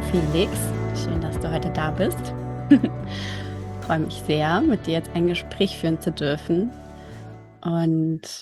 Felix, schön, dass du heute da bist. Freue mich sehr, mit dir jetzt ein Gespräch führen zu dürfen. Und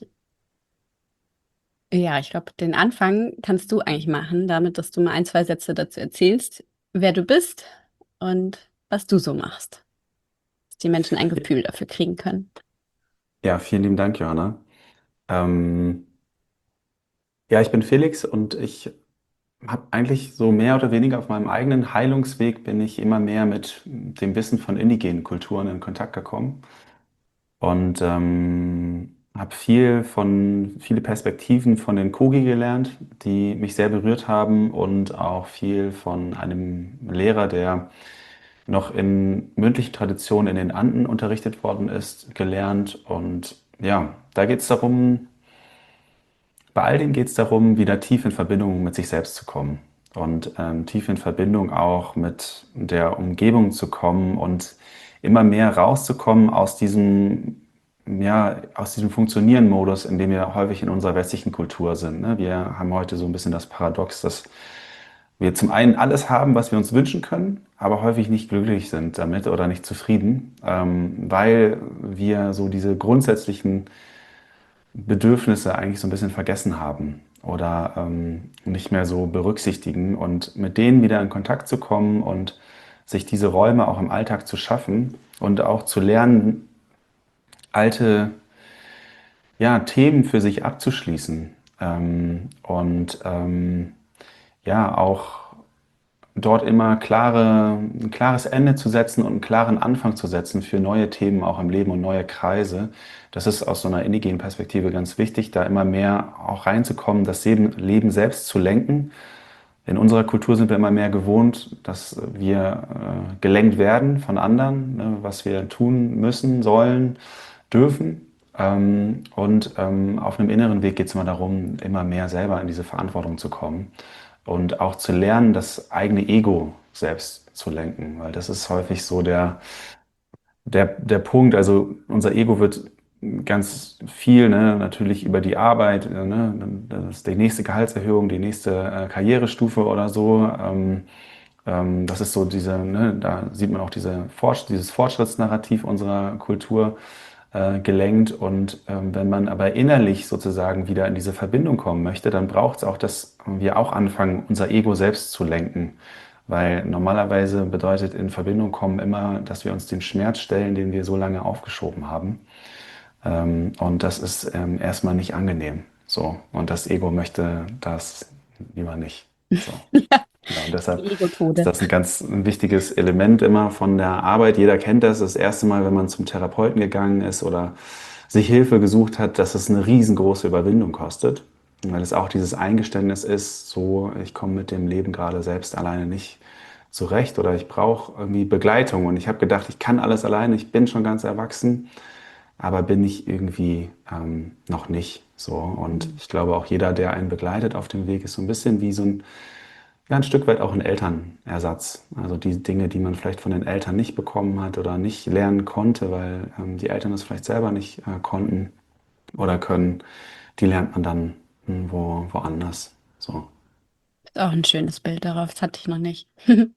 ja, ich glaube, den Anfang kannst du eigentlich machen, damit, dass du mal ein, zwei Sätze dazu erzählst, wer du bist und was du so machst, dass die Menschen ein Gefühl dafür kriegen können. Ja, vielen lieben Dank, Johanna. Ähm, ja, ich bin Felix und ich habe eigentlich so mehr oder weniger auf meinem eigenen Heilungsweg bin ich immer mehr mit dem Wissen von indigenen Kulturen in Kontakt gekommen und habe viele Perspektiven von den Kogi gelernt, die mich sehr berührt haben und auch viel von einem Lehrer, der noch in mündlichen Traditionen in den Anden unterrichtet worden ist, gelernt. Und ja, da geht es darum, bei all dem geht es darum, wieder tief in Verbindung mit sich selbst zu kommen und tief in Verbindung auch mit der Umgebung zu kommen und immer mehr rauszukommen aus aus diesem Funktionieren-Modus, in dem wir häufig in unserer westlichen Kultur sind. Ne? Wir haben heute so ein bisschen das Paradox, dass wir zum einen alles haben, was wir uns wünschen können, aber häufig nicht glücklich sind damit oder nicht zufrieden, weil wir so diese grundsätzlichen Bedürfnisse eigentlich so ein bisschen vergessen haben oder nicht mehr so berücksichtigen und mit denen wieder in Kontakt zu kommen und sich diese Räume auch im Alltag zu schaffen und auch zu lernen, alte Themen für sich abzuschließen und auch dort immer ein klares Ende zu setzen und einen klaren Anfang zu setzen für neue Themen auch im Leben und neue Kreise. Das ist aus so einer indigenen Perspektive ganz wichtig, da immer mehr auch reinzukommen, das Leben selbst zu lenken. In unserer Kultur sind wir immer mehr gewohnt, dass wir gelenkt werden von anderen, ne, was wir tun müssen, sollen, dürfen. Auf einem inneren Weg geht es immer darum, immer mehr selber in diese Verantwortung zu kommen und auch zu lernen, das eigene Ego selbst zu lenken, weil das ist häufig so der Punkt. Also unser Ego wird ganz viel, ne, natürlich über die Arbeit, ne, das ist die nächste Gehaltserhöhung, die nächste Karrierestufe oder so. Das ist so da sieht man auch dieses Fortschrittsnarrativ unserer Kultur gelenkt. Und wenn man aber innerlich sozusagen wieder in diese Verbindung kommen möchte, dann braucht es auch, dass wir auch anfangen, unser Ego selbst zu lenken. Weil normalerweise bedeutet in Verbindung kommen immer, dass wir uns den Schmerz stellen, den wir so lange aufgeschoben haben. Und das ist erstmal nicht angenehm. So. Und das Ego möchte das lieber nicht. So. Ja, Genau, und die deshalb ist Ego-Tode. das ein wichtiges Element immer von der Arbeit. Jeder kennt das. Das erste Mal, wenn man zum Therapeuten gegangen ist oder sich Hilfe gesucht hat, dass es eine riesengroße Überwindung kostet. Weil es auch dieses Eingeständnis ist, so, ich komme mit dem Leben gerade selbst alleine nicht zurecht oder ich brauche irgendwie Begleitung. Und ich habe gedacht, ich kann alles alleine, ich bin schon ganz erwachsen, aber bin ich irgendwie noch nicht so. Und ich glaube auch jeder, der einen begleitet auf dem Weg, ist so ein bisschen wie ein Stück weit auch ein Elternersatz. Also die Dinge, die man vielleicht von den Eltern nicht bekommen hat oder nicht lernen konnte, weil die Eltern es vielleicht selber nicht konnten oder können, die lernt man dann woanders. So. Ist auch ein schönes Bild darauf, das hatte ich noch nicht.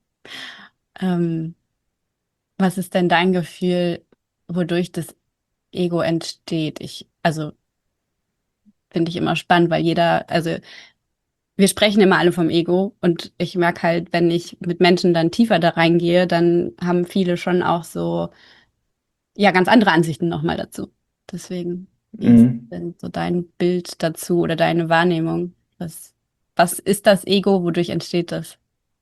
Ähm, Was ist denn dein Gefühl, wodurch das Ego entsteht? Also finde ich immer spannend, weil also wir sprechen immer alle vom Ego und ich merke halt, wenn ich mit Menschen dann tiefer da reingehe, dann haben viele schon auch so, ja, ganz andere Ansichten nochmal dazu. Deswegen, wie ist Mhm. denn so dein Bild dazu oder deine Wahrnehmung? Was ist das Ego? Wodurch entsteht das?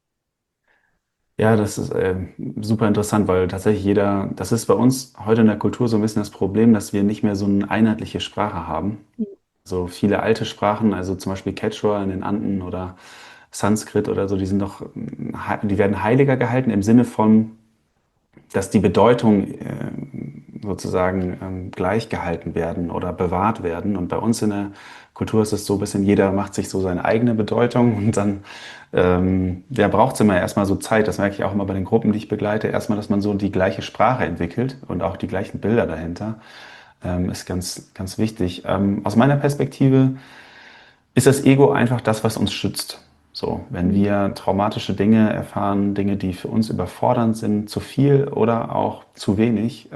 Ja, das ist super interessant, weil tatsächlich das ist bei uns heute in der Kultur so ein bisschen das Problem, dass wir nicht mehr so eine einheitliche Sprache haben. So viele alte Sprachen, also zum Beispiel Quechua in den Anden oder Sanskrit oder so, die werden heiliger gehalten im Sinne von, dass die Bedeutung sozusagen gleich gehalten werden oder bewahrt werden. Und bei uns in der Kultur ist es so ein bisschen, jeder macht sich so seine eigene Bedeutung und dann braucht es immer erstmal so Zeit. Das merke ich auch immer bei den Gruppen, die ich begleite. Erstmal, dass man so die gleiche Sprache entwickelt und auch die gleichen Bilder dahinter. Ist ganz, ganz wichtig. Aus meiner Perspektive ist das Ego einfach das, was uns schützt. So, wenn Mhm. wir traumatische Dinge erfahren, Dinge, die für uns überfordernd sind, zu viel oder auch zu wenig,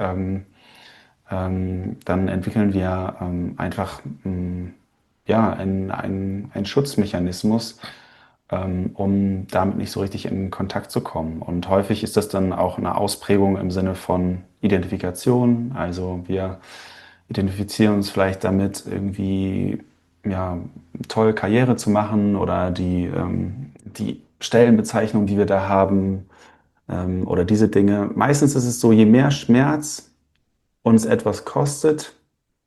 dann entwickeln wir einfach ja, einen Schutzmechanismus, um damit nicht so richtig in Kontakt zu kommen. Und häufig ist das dann auch eine Ausprägung im Sinne von Identifikation. Also wir identifizieren uns vielleicht damit, irgendwie ja, toll Karriere zu machen oder die Stellenbezeichnung, die wir da haben, oder diese Dinge. Meistens ist es so, je mehr Schmerz uns etwas kostet,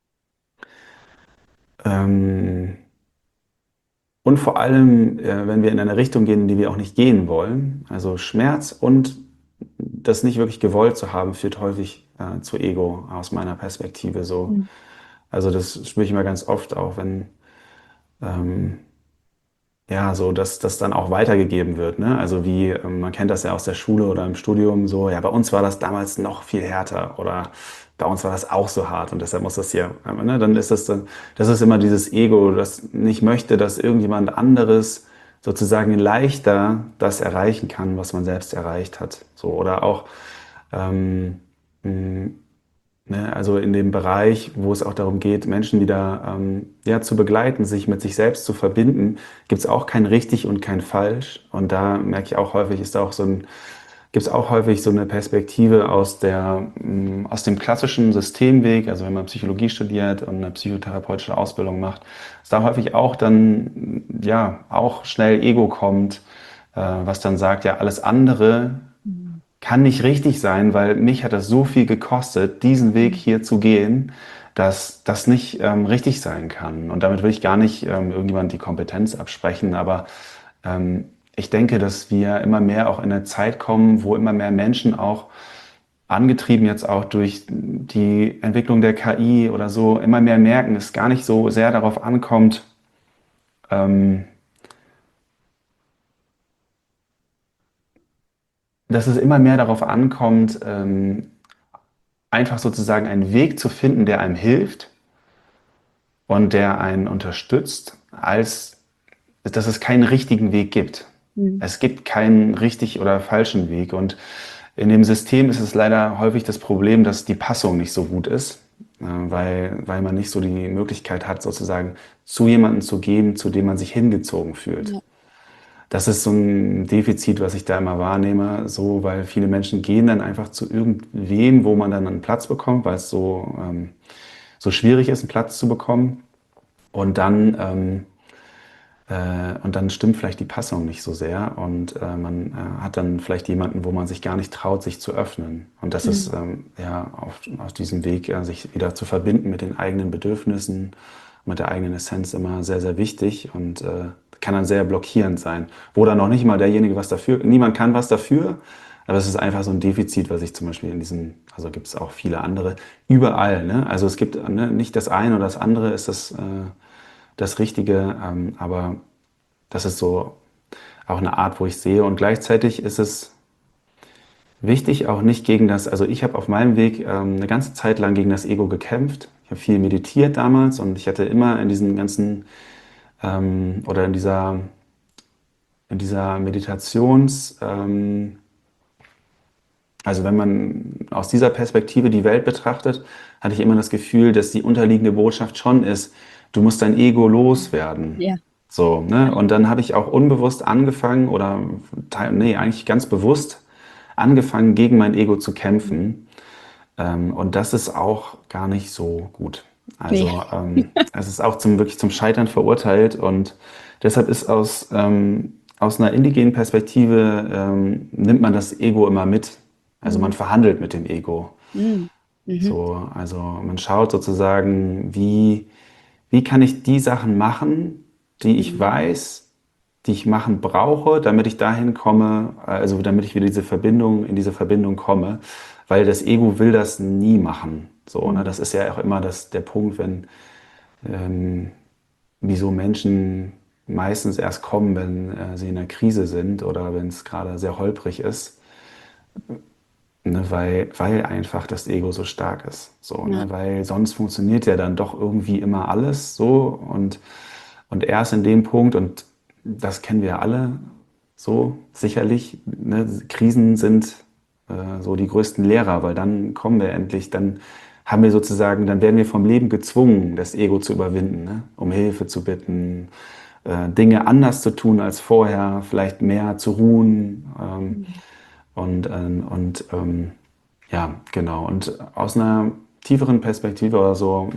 ähm, und vor allem, wenn wir in eine Richtung gehen, in die wir auch nicht gehen wollen, also Schmerz und das nicht wirklich gewollt zu haben, führt häufig zu Ego aus meiner Perspektive so. Mhm. Also das spüre ich immer ganz oft auch, wenn ähm, ja, so, dass das dann auch weitergegeben wird, ne? Also wie, man kennt das ja aus der Schule oder im Studium so, ja, bei uns war das damals noch viel härter oder bei uns war das auch so hart und deshalb muss das hier, ne? Dann ist das dann, das ist immer dieses Ego, das nicht möchte, dass irgendjemand anderes sozusagen leichter das erreichen kann, was man selbst erreicht hat. So, oder auch, ähm, mh, ne, also in dem Bereich, wo es auch darum geht, Menschen wieder ja, zu begleiten, sich mit sich selbst zu verbinden, gibt es auch kein richtig und kein falsch. Und da merke ich auch häufig, gibt es auch häufig so eine Perspektive aus dem klassischen Systemweg, also wenn man Psychologie studiert und eine psychotherapeutische Ausbildung macht, dass da häufig auch dann ja auch schnell Ego kommt, was dann sagt, ja, alles andere Mhm. kann nicht richtig sein, weil mich hat das so viel gekostet, diesen Weg Mhm. hier zu gehen, dass das nicht richtig sein kann. Und damit will ich gar nicht irgendjemand die Kompetenz absprechen, aber ähm, ich denke, dass wir immer mehr auch in eine Zeit kommen, wo immer mehr Menschen auch angetrieben jetzt auch durch die Entwicklung der KI oder so, immer mehr merken, dass es gar nicht so sehr darauf ankommt, ähm, dass es immer mehr darauf ankommt, einfach sozusagen einen Weg zu finden, der einem hilft und der einen unterstützt, als dass es keinen richtigen Weg gibt. Mhm. Es gibt keinen richtig oder falschen Weg. Und in dem System ist es leider häufig das Problem, dass die Passung nicht so gut ist, weil man nicht so die Möglichkeit hat, sozusagen zu jemandem zu gehen, zu dem man sich hingezogen fühlt. Ja. Das ist so ein Defizit, was ich da immer wahrnehme, so, weil viele Menschen gehen dann einfach zu irgendwem, wo man dann einen Platz bekommt, weil es so schwierig ist, einen Platz zu bekommen. Und dann stimmt vielleicht die Passung nicht so sehr und man hat dann vielleicht jemanden, wo man sich gar nicht traut, sich zu öffnen. Und das ist Mhm. ja auf diesem Weg, sich wieder zu verbinden mit den eigenen Bedürfnissen, mit der eigenen Essenz immer sehr, sehr wichtig und kann dann sehr blockierend sein. Wo dann noch nicht mal derjenige was dafür, niemand kann was dafür, aber es ist einfach so ein Defizit, was ich zum Beispiel also gibt es auch viele andere, überall. Ne? Also es gibt nicht das eine oder das andere ist das Richtige, aber das ist so auch eine Art, wo ich sehe. Und gleichzeitig ist es wichtig, auch nicht gegen also ich habe auf meinem Weg eine ganze Zeit lang gegen das Ego gekämpft. Ich habe viel meditiert damals und ich hatte immer in diesen ganzen oder in dieser also wenn man aus dieser Perspektive die Welt betrachtet, hatte ich immer das Gefühl, dass die unterliegende Botschaft schon ist, du musst dein Ego loswerden. Ja. So, ne? Und dann habe ich auch unbewusst angefangen oder nee, eigentlich ganz bewusst angefangen, gegen mein Ego zu kämpfen. Und das ist auch gar nicht so gut. Nee. Also es ist auch wirklich zum Scheitern verurteilt und deshalb ist aus einer indigenen Perspektive nimmt man das Ego immer mit. Also man Mhm. verhandelt mit dem Ego. Mhm. Mhm. So, also man schaut sozusagen, wie kann ich die Sachen machen, die ich Mhm. weiß, die ich machen brauche, damit ich dahin komme, also damit ich wieder in diese Verbindung komme, weil das Ego will das nie machen. So, ne? Mhm. Das ist ja auch immer der Punkt, ähm, wieso Menschen meistens erst kommen, wenn sie in einer Krise sind oder wenn es gerade sehr holprig ist. Ne, weil einfach das Ego so stark ist. So, Ja. ne, weil sonst funktioniert ja dann doch irgendwie immer alles so und erst in dem Punkt, und das kennen wir alle so sicherlich. Ne? Krisen sind so die größten Lehrer, weil dann kommen wir endlich, dann haben wir sozusagen, dann werden wir vom Leben gezwungen, das Ego zu überwinden, ne? Um Hilfe zu bitten, Dinge anders zu tun als vorher, vielleicht mehr zu ruhen. Ja, genau. Und aus einer tieferen Perspektive oder so,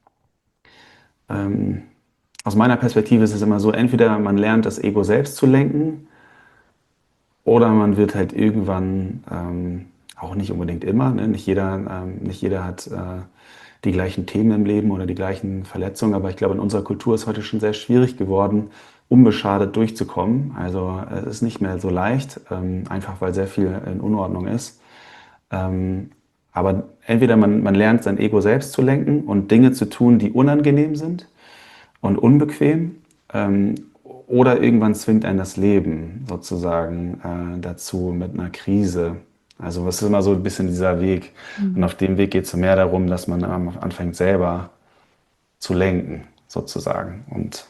ähm, aus meiner Perspektive ist es immer so, entweder man lernt das Ego selbst zu lenken oder man wird halt irgendwann, auch nicht unbedingt immer, ne? Nicht jeder hat die gleichen Themen im Leben oder die gleichen Verletzungen, aber ich glaube, in unserer Kultur ist heute schon sehr schwierig geworden, unbeschadet durchzukommen. Also es ist nicht mehr so leicht, einfach weil sehr viel in Unordnung ist. Aber entweder man lernt sein Ego selbst zu lenken und Dinge zu tun, die unangenehm sind und unbequem, ähm, oder irgendwann zwingt einen das Leben sozusagen dazu mit einer Krise. Also es ist immer so ein bisschen dieser Weg. Und Mhm. auf dem Weg geht es mehr darum, dass man anfängt selber zu lenken, sozusagen. Und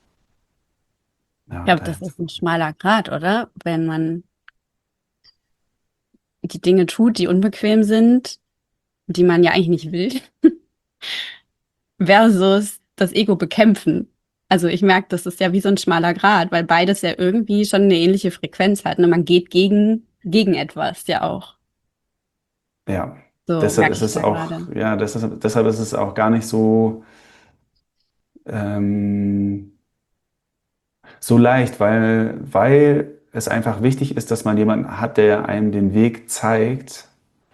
Ich ja, glaube, das daher. ist ein schmaler Grat, oder? Wenn man die Dinge tut, die unbequem sind, die man ja eigentlich nicht will, versus das Ego bekämpfen. Also ich merke, das ist ja wie so ein schmaler Grat, weil beides ja irgendwie schon eine ähnliche Frequenz hat. Ne? Man geht gegen etwas ja auch. Ja, So deshalb merke ist ich es da auch, gerade. ja, deshalb ist es auch gar nicht so, ähm, so leicht, weil es einfach wichtig ist, dass man jemanden hat, der einem den Weg zeigt,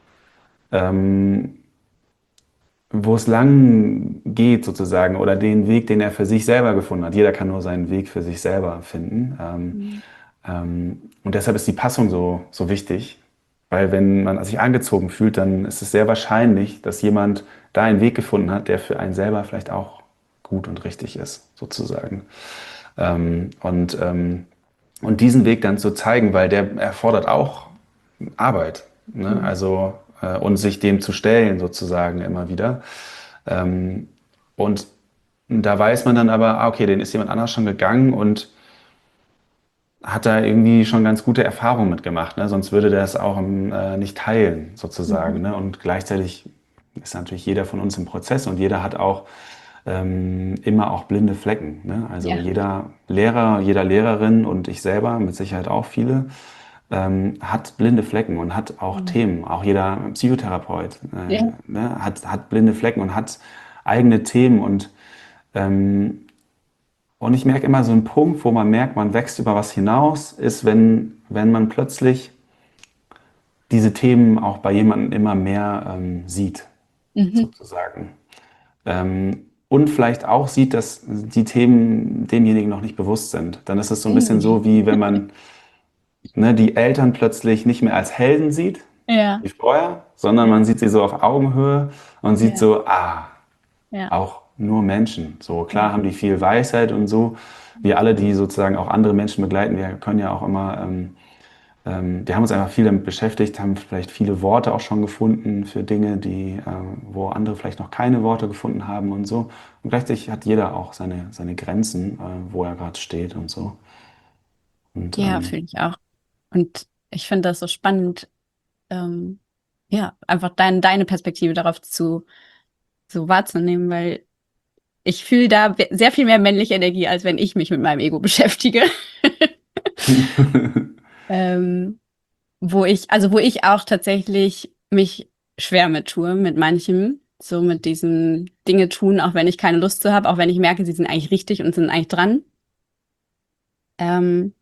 ähm, wo es lang geht sozusagen oder den Weg, den er für sich selber gefunden hat. Jeder kann nur seinen Weg für sich selber finden. Mhm. Und deshalb ist die Passung so wichtig, weil wenn man sich angezogen fühlt, dann ist es sehr wahrscheinlich, dass jemand da einen Weg gefunden hat, der für einen selber vielleicht auch gut und richtig ist, sozusagen. Ähm, und, ähm, und diesen Weg dann zu zeigen, weil der erfordert auch Arbeit, ne? Mhm. Also und sich dem zu stellen sozusagen immer wieder. Und da weiß man dann aber, okay, den ist jemand anders schon gegangen und hat da irgendwie schon ganz gute Erfahrungen mitgemacht, ne? Sonst würde der es auch nicht teilen sozusagen, Mhm. ne? Und gleichzeitig ist natürlich jeder von uns im Prozess und jeder hat auch immer auch blinde Flecken. Ne? Also Ja. jeder Lehrer, jeder Lehrerin und ich selber, mit Sicherheit auch viele, hat blinde Flecken und hat auch Mhm. Themen. Auch jeder Psychotherapeut Ja. ne, hat blinde Flecken und hat eigene Themen. Und ich merke immer so einen Punkt, wo man merkt, man wächst über was hinaus, ist, wenn man plötzlich diese Themen auch bei jemandem immer mehr sieht, Mhm. sozusagen. Und vielleicht auch sieht, dass die Themen demjenigen noch nicht bewusst sind. Dann ist es so ein bisschen Mhm. so, wie wenn man ne, die Eltern plötzlich nicht mehr als Helden sieht, Ja. wie vorher, sondern Ja. man sieht sie so auf Augenhöhe und sieht Ja. so, Ja. auch nur Menschen. So klar Ja. haben die viel Weisheit und so. Wir alle, die sozusagen auch andere Menschen begleiten, wir können ja auch immer, wir haben uns einfach viel damit beschäftigt, haben vielleicht viele Worte auch schon gefunden für Dinge, wo andere vielleicht noch keine Worte gefunden haben und so. Und gleichzeitig hat jeder auch seine Grenzen, wo er gerade steht und so. Und Ja, fühle ich auch. Und ich finde das so spannend, ähm, ja, einfach deine Perspektive darauf so wahrzunehmen, weil ich fühle da sehr viel mehr männliche Energie, als wenn ich mich mit meinem Ego beschäftige. Ähm, wo ich auch tatsächlich mich schwer mit tue, mit manchem, so mit diesem Dinge tun, auch wenn ich keine Lust zu habe, auch wenn ich merke, sie sind eigentlich richtig und sind eigentlich dran. Ähm,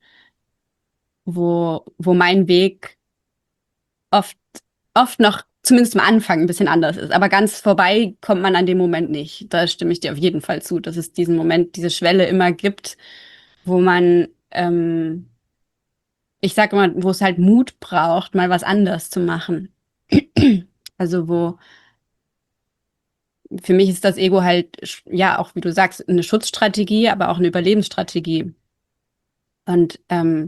wo mein Weg oft, oft noch, zumindest am Anfang, ein bisschen anders ist. Aber ganz vorbei kommt man an dem Moment nicht. Da stimme ich dir auf jeden Fall zu, dass es diesen Moment, diese Schwelle immer gibt, wo man, ich sage immer, wo es halt Mut braucht, mal was anders zu machen. Also wo für mich ist das Ego halt, ja, auch wie du sagst, eine Schutzstrategie, aber auch eine Überlebensstrategie. Und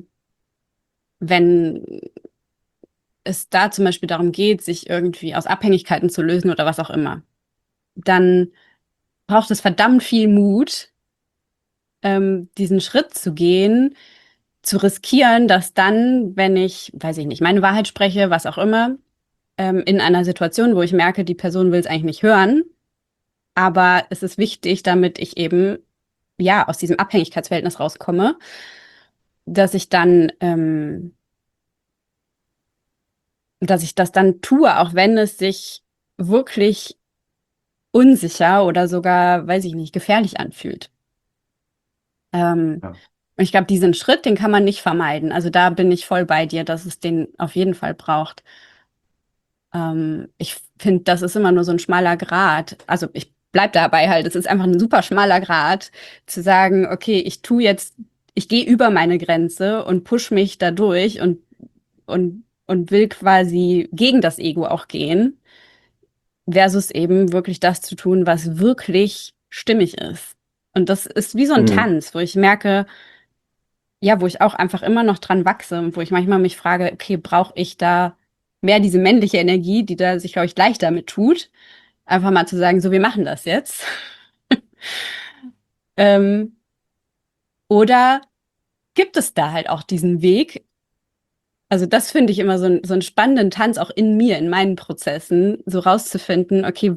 wenn es da zum Beispiel darum geht, sich irgendwie aus Abhängigkeiten zu lösen oder was auch immer, dann braucht es verdammt viel Mut, diesen Schritt zu gehen, zu riskieren, dass dann, wenn ich, weiß ich nicht, meine Wahrheit spreche, was auch immer, in einer Situation, wo ich merke, die Person will es eigentlich nicht hören, aber es ist wichtig, damit ich eben ja aus diesem Abhängigkeitsverhältnis rauskomme, dass ich dann, dass ich das dann tue, auch wenn es sich wirklich unsicher oder sogar, weiß ich nicht, gefährlich anfühlt. Ja. Und ich glaube, diesen Schritt, den kann man nicht vermeiden. Also da bin ich voll bei dir, dass es den auf jeden Fall braucht. Ich finde, das ist immer nur so ein schmaler Grat. Also ich bleib dabei halt. Es ist einfach ein super schmaler Grat, zu sagen, okay, ich gehe über meine Grenze und push mich da durch und will quasi gegen das Ego auch gehen, versus eben wirklich das zu tun, was wirklich stimmig ist. Und das ist wie so ein Mhm. Tanz, wo ich merke, ja, wo ich auch einfach immer noch dran wachse und wo ich manchmal mich frage, okay, brauche ich da mehr diese männliche Energie, die da sich, glaube ich, leichter mit tut, einfach mal zu sagen, so, wir machen das jetzt. Ähm, oder gibt es da halt auch diesen Weg? Also das finde ich immer so einen spannenden Tanz auch in mir, in meinen Prozessen, so rauszufinden, okay,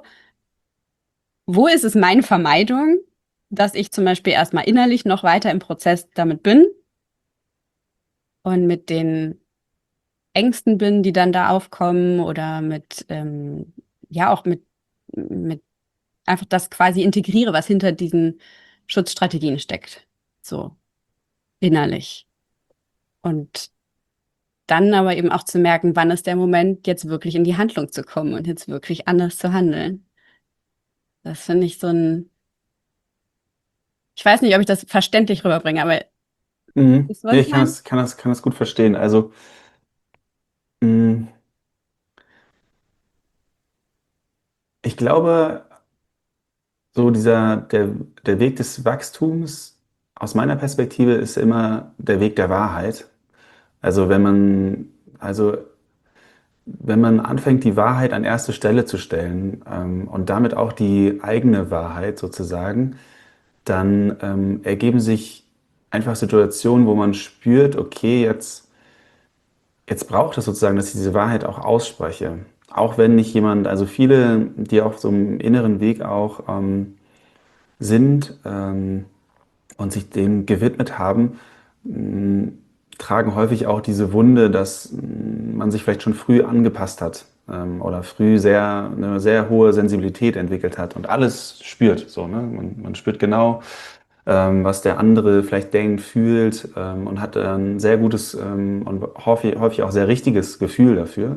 wo ist es meine Vermeidung, dass ich zum Beispiel erstmal innerlich noch weiter im Prozess damit bin und mit den Ängsten bin, die dann da aufkommen oder ja, auch mit einfach das quasi integriere, was hinter diesen Schutzstrategien steckt. So innerlich. Und dann aber eben auch zu merken, wann ist der Moment, jetzt wirklich in die Handlung zu kommen und jetzt wirklich anders zu handeln. Das finde ich ich weiß nicht, ob ich das verständlich rüberbringe, aber Mhm. ist, was Nee, ich meine? kann das gut verstehen. Also, mh, ich glaube, so der Weg des Wachstums aus meiner Perspektive ist immer der Weg der Wahrheit. Also also wenn man anfängt, die Wahrheit an erste Stelle zu stellen, und damit auch die eigene Wahrheit sozusagen, dann ergeben sich einfach Situationen, wo man spürt, okay, jetzt braucht es sozusagen, dass ich diese Wahrheit auch ausspreche. Auch wenn nicht jemand, also viele, die auf so einem inneren Weg auch sind, und sich dem gewidmet haben, tragen häufig auch diese Wunde, dass man sich vielleicht schon früh angepasst hat, oder früh eine sehr hohe Sensibilität entwickelt hat und alles spürt. So, ne? Man spürt genau, was der andere vielleicht denkt, fühlt, und hat ein sehr gutes, und häufig auch sehr richtiges Gefühl dafür.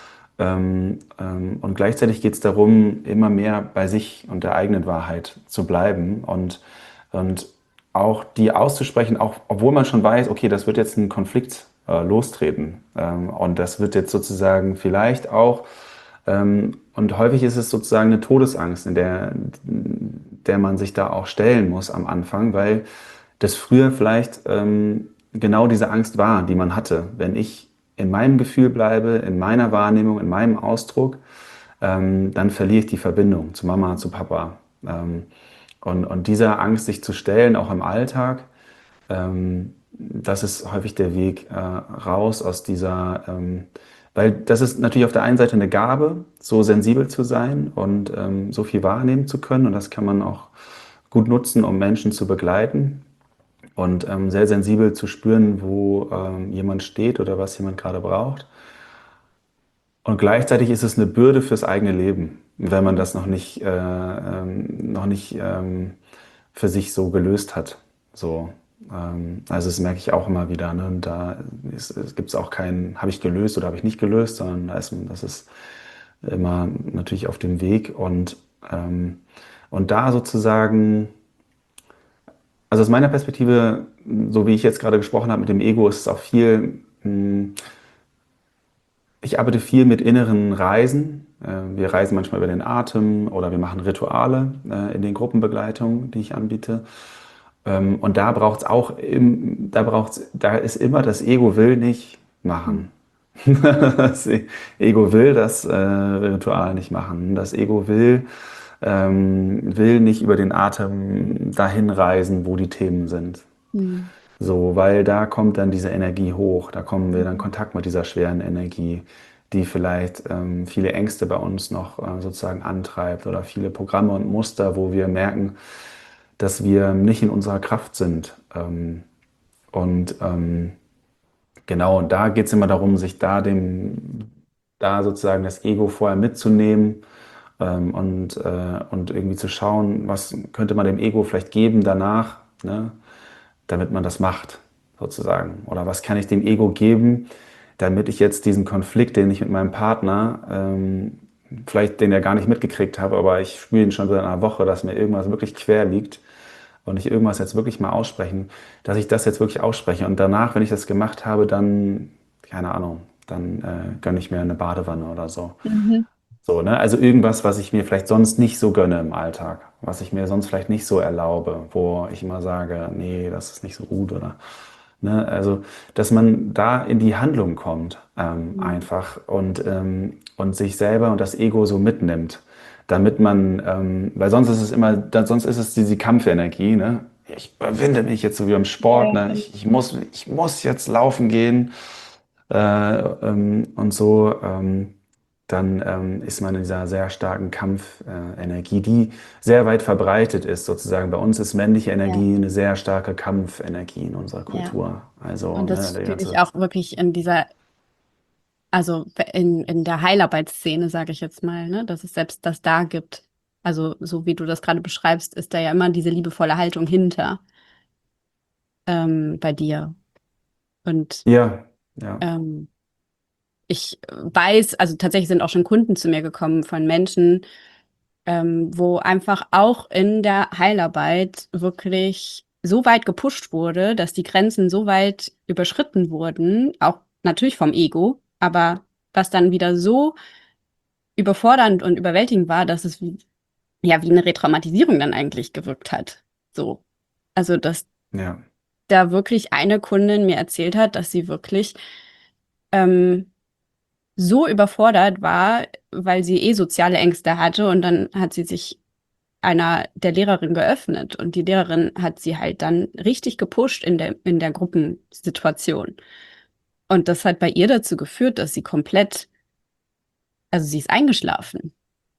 Und gleichzeitig geht es darum, immer mehr bei sich und der eigenen Wahrheit zu bleiben und auch die auszusprechen, auch obwohl man schon weiß, okay, das wird jetzt ein Konflikt lostreten. Und das wird jetzt sozusagen vielleicht auch, und häufig ist es sozusagen eine Todesangst, der man sich da auch stellen muss am Anfang, weil das früher vielleicht genau diese Angst war, die man hatte. Wenn ich in meinem Gefühl bleibe, in meiner Wahrnehmung, in meinem Ausdruck, dann verliere ich die Verbindung zu Mama, zu Papa. Und dieser Angst, sich zu stellen, auch im Alltag, das ist häufig der Weg raus aus weil das ist natürlich auf der einen Seite eine Gabe, so sensibel zu sein und so viel wahrnehmen zu können. Und das kann man auch gut nutzen, um Menschen zu begleiten und sehr sensibel zu spüren, wo jemand steht oder was jemand gerade braucht. Und gleichzeitig ist es eine Bürde fürs eigene Leben, wenn man das noch nicht für sich so gelöst hat. So, also das merke ich auch immer wieder. Ne? Gibt es auch habe ich gelöst oder habe ich nicht gelöst, sondern das ist immer natürlich auf dem Weg und da sozusagen, also aus meiner Perspektive, so wie ich jetzt gerade gesprochen habe mit dem Ego, ist es auch ich arbeite viel mit inneren Reisen. Wir reisen manchmal über den Atem oder wir machen Rituale in den Gruppenbegleitungen, die ich anbiete. Und da braucht es da ist immer das Ego will nicht Hm. machen. Das Ego will das Ritual nicht machen. Das Ego will will nicht über den Atem dahin reisen, wo die Themen sind. Mhm. So, weil da kommt dann diese Energie hoch, da kommen wir dann in Mhm. Kontakt mit dieser schweren Energie, die vielleicht viele Ängste bei uns noch sozusagen antreibt oder viele Programme und Muster, wo wir merken, dass wir nicht in unserer Kraft sind. Und genau, und da geht es immer darum, sich da sozusagen das Ego vorher mitzunehmen und irgendwie zu schauen, was könnte man dem Ego vielleicht geben danach, ne, damit man das macht, sozusagen. Oder was kann ich dem Ego geben, damit ich jetzt diesen Konflikt, den ich mit meinem Partner, vielleicht den er gar nicht mitgekriegt habe, aber ich spüre ihn schon seit einer Woche, dass mir irgendwas wirklich quer liegt und ich irgendwas jetzt wirklich mal aussprechen, dass ich das jetzt wirklich ausspreche. Und danach, wenn ich das gemacht habe, dann, keine Ahnung, dann gönne ich mir eine Badewanne oder so. Mhm. So, ne? Also irgendwas, was ich mir vielleicht sonst nicht so gönne im Alltag, was ich mir sonst vielleicht nicht so erlaube, wo ich immer sage, nee, das ist nicht so gut oder, ne? Also, dass man da in die Handlung kommt, Mhm. einfach und sich selber und das Ego so mitnimmt, damit man, weil sonst ist es immer, sonst ist es diese Kampfenergie, ne? Ich überwinde mich jetzt so wie im Sport, Ja, ne? Ich muss jetzt laufen gehen und so, dann ist man in dieser sehr starken Kampfenergie, Energie, die sehr weit verbreitet ist, sozusagen. Bei uns ist männliche ja, Energie eine sehr starke Kampfenergie in unserer ja. Kultur. Also, Und ne, das der fühle ich ganze, auch wirklich in dieser, also in der Heilarbeitsszene, sage ich jetzt mal, ne, dass es selbst das da gibt. Also so wie du das gerade beschreibst, ist da ja immer diese liebevolle Haltung hinter bei dir. Und ja, ja, ähm, ich weiß, also tatsächlich sind auch schon Kunden zu mir gekommen von Menschen, wo einfach auch in der Heilarbeit wirklich so weit gepusht wurde, dass die Grenzen so weit überschritten wurden, auch natürlich vom Ego, aber was dann wieder so überfordernd und überwältigend war, dass es ja wie eine Retraumatisierung dann eigentlich gewirkt hat. So. Also, dass ja, da wirklich eine Kundin mir erzählt hat, dass sie wirklich ähm, so überfordert war, weil sie eh soziale Ängste hatte und dann hat sie sich einer der Lehrerin geöffnet und die Lehrerin hat sie halt dann richtig gepusht in der Gruppensituation. Und das hat bei ihr dazu geführt, dass sie komplett, also sie ist eingeschlafen.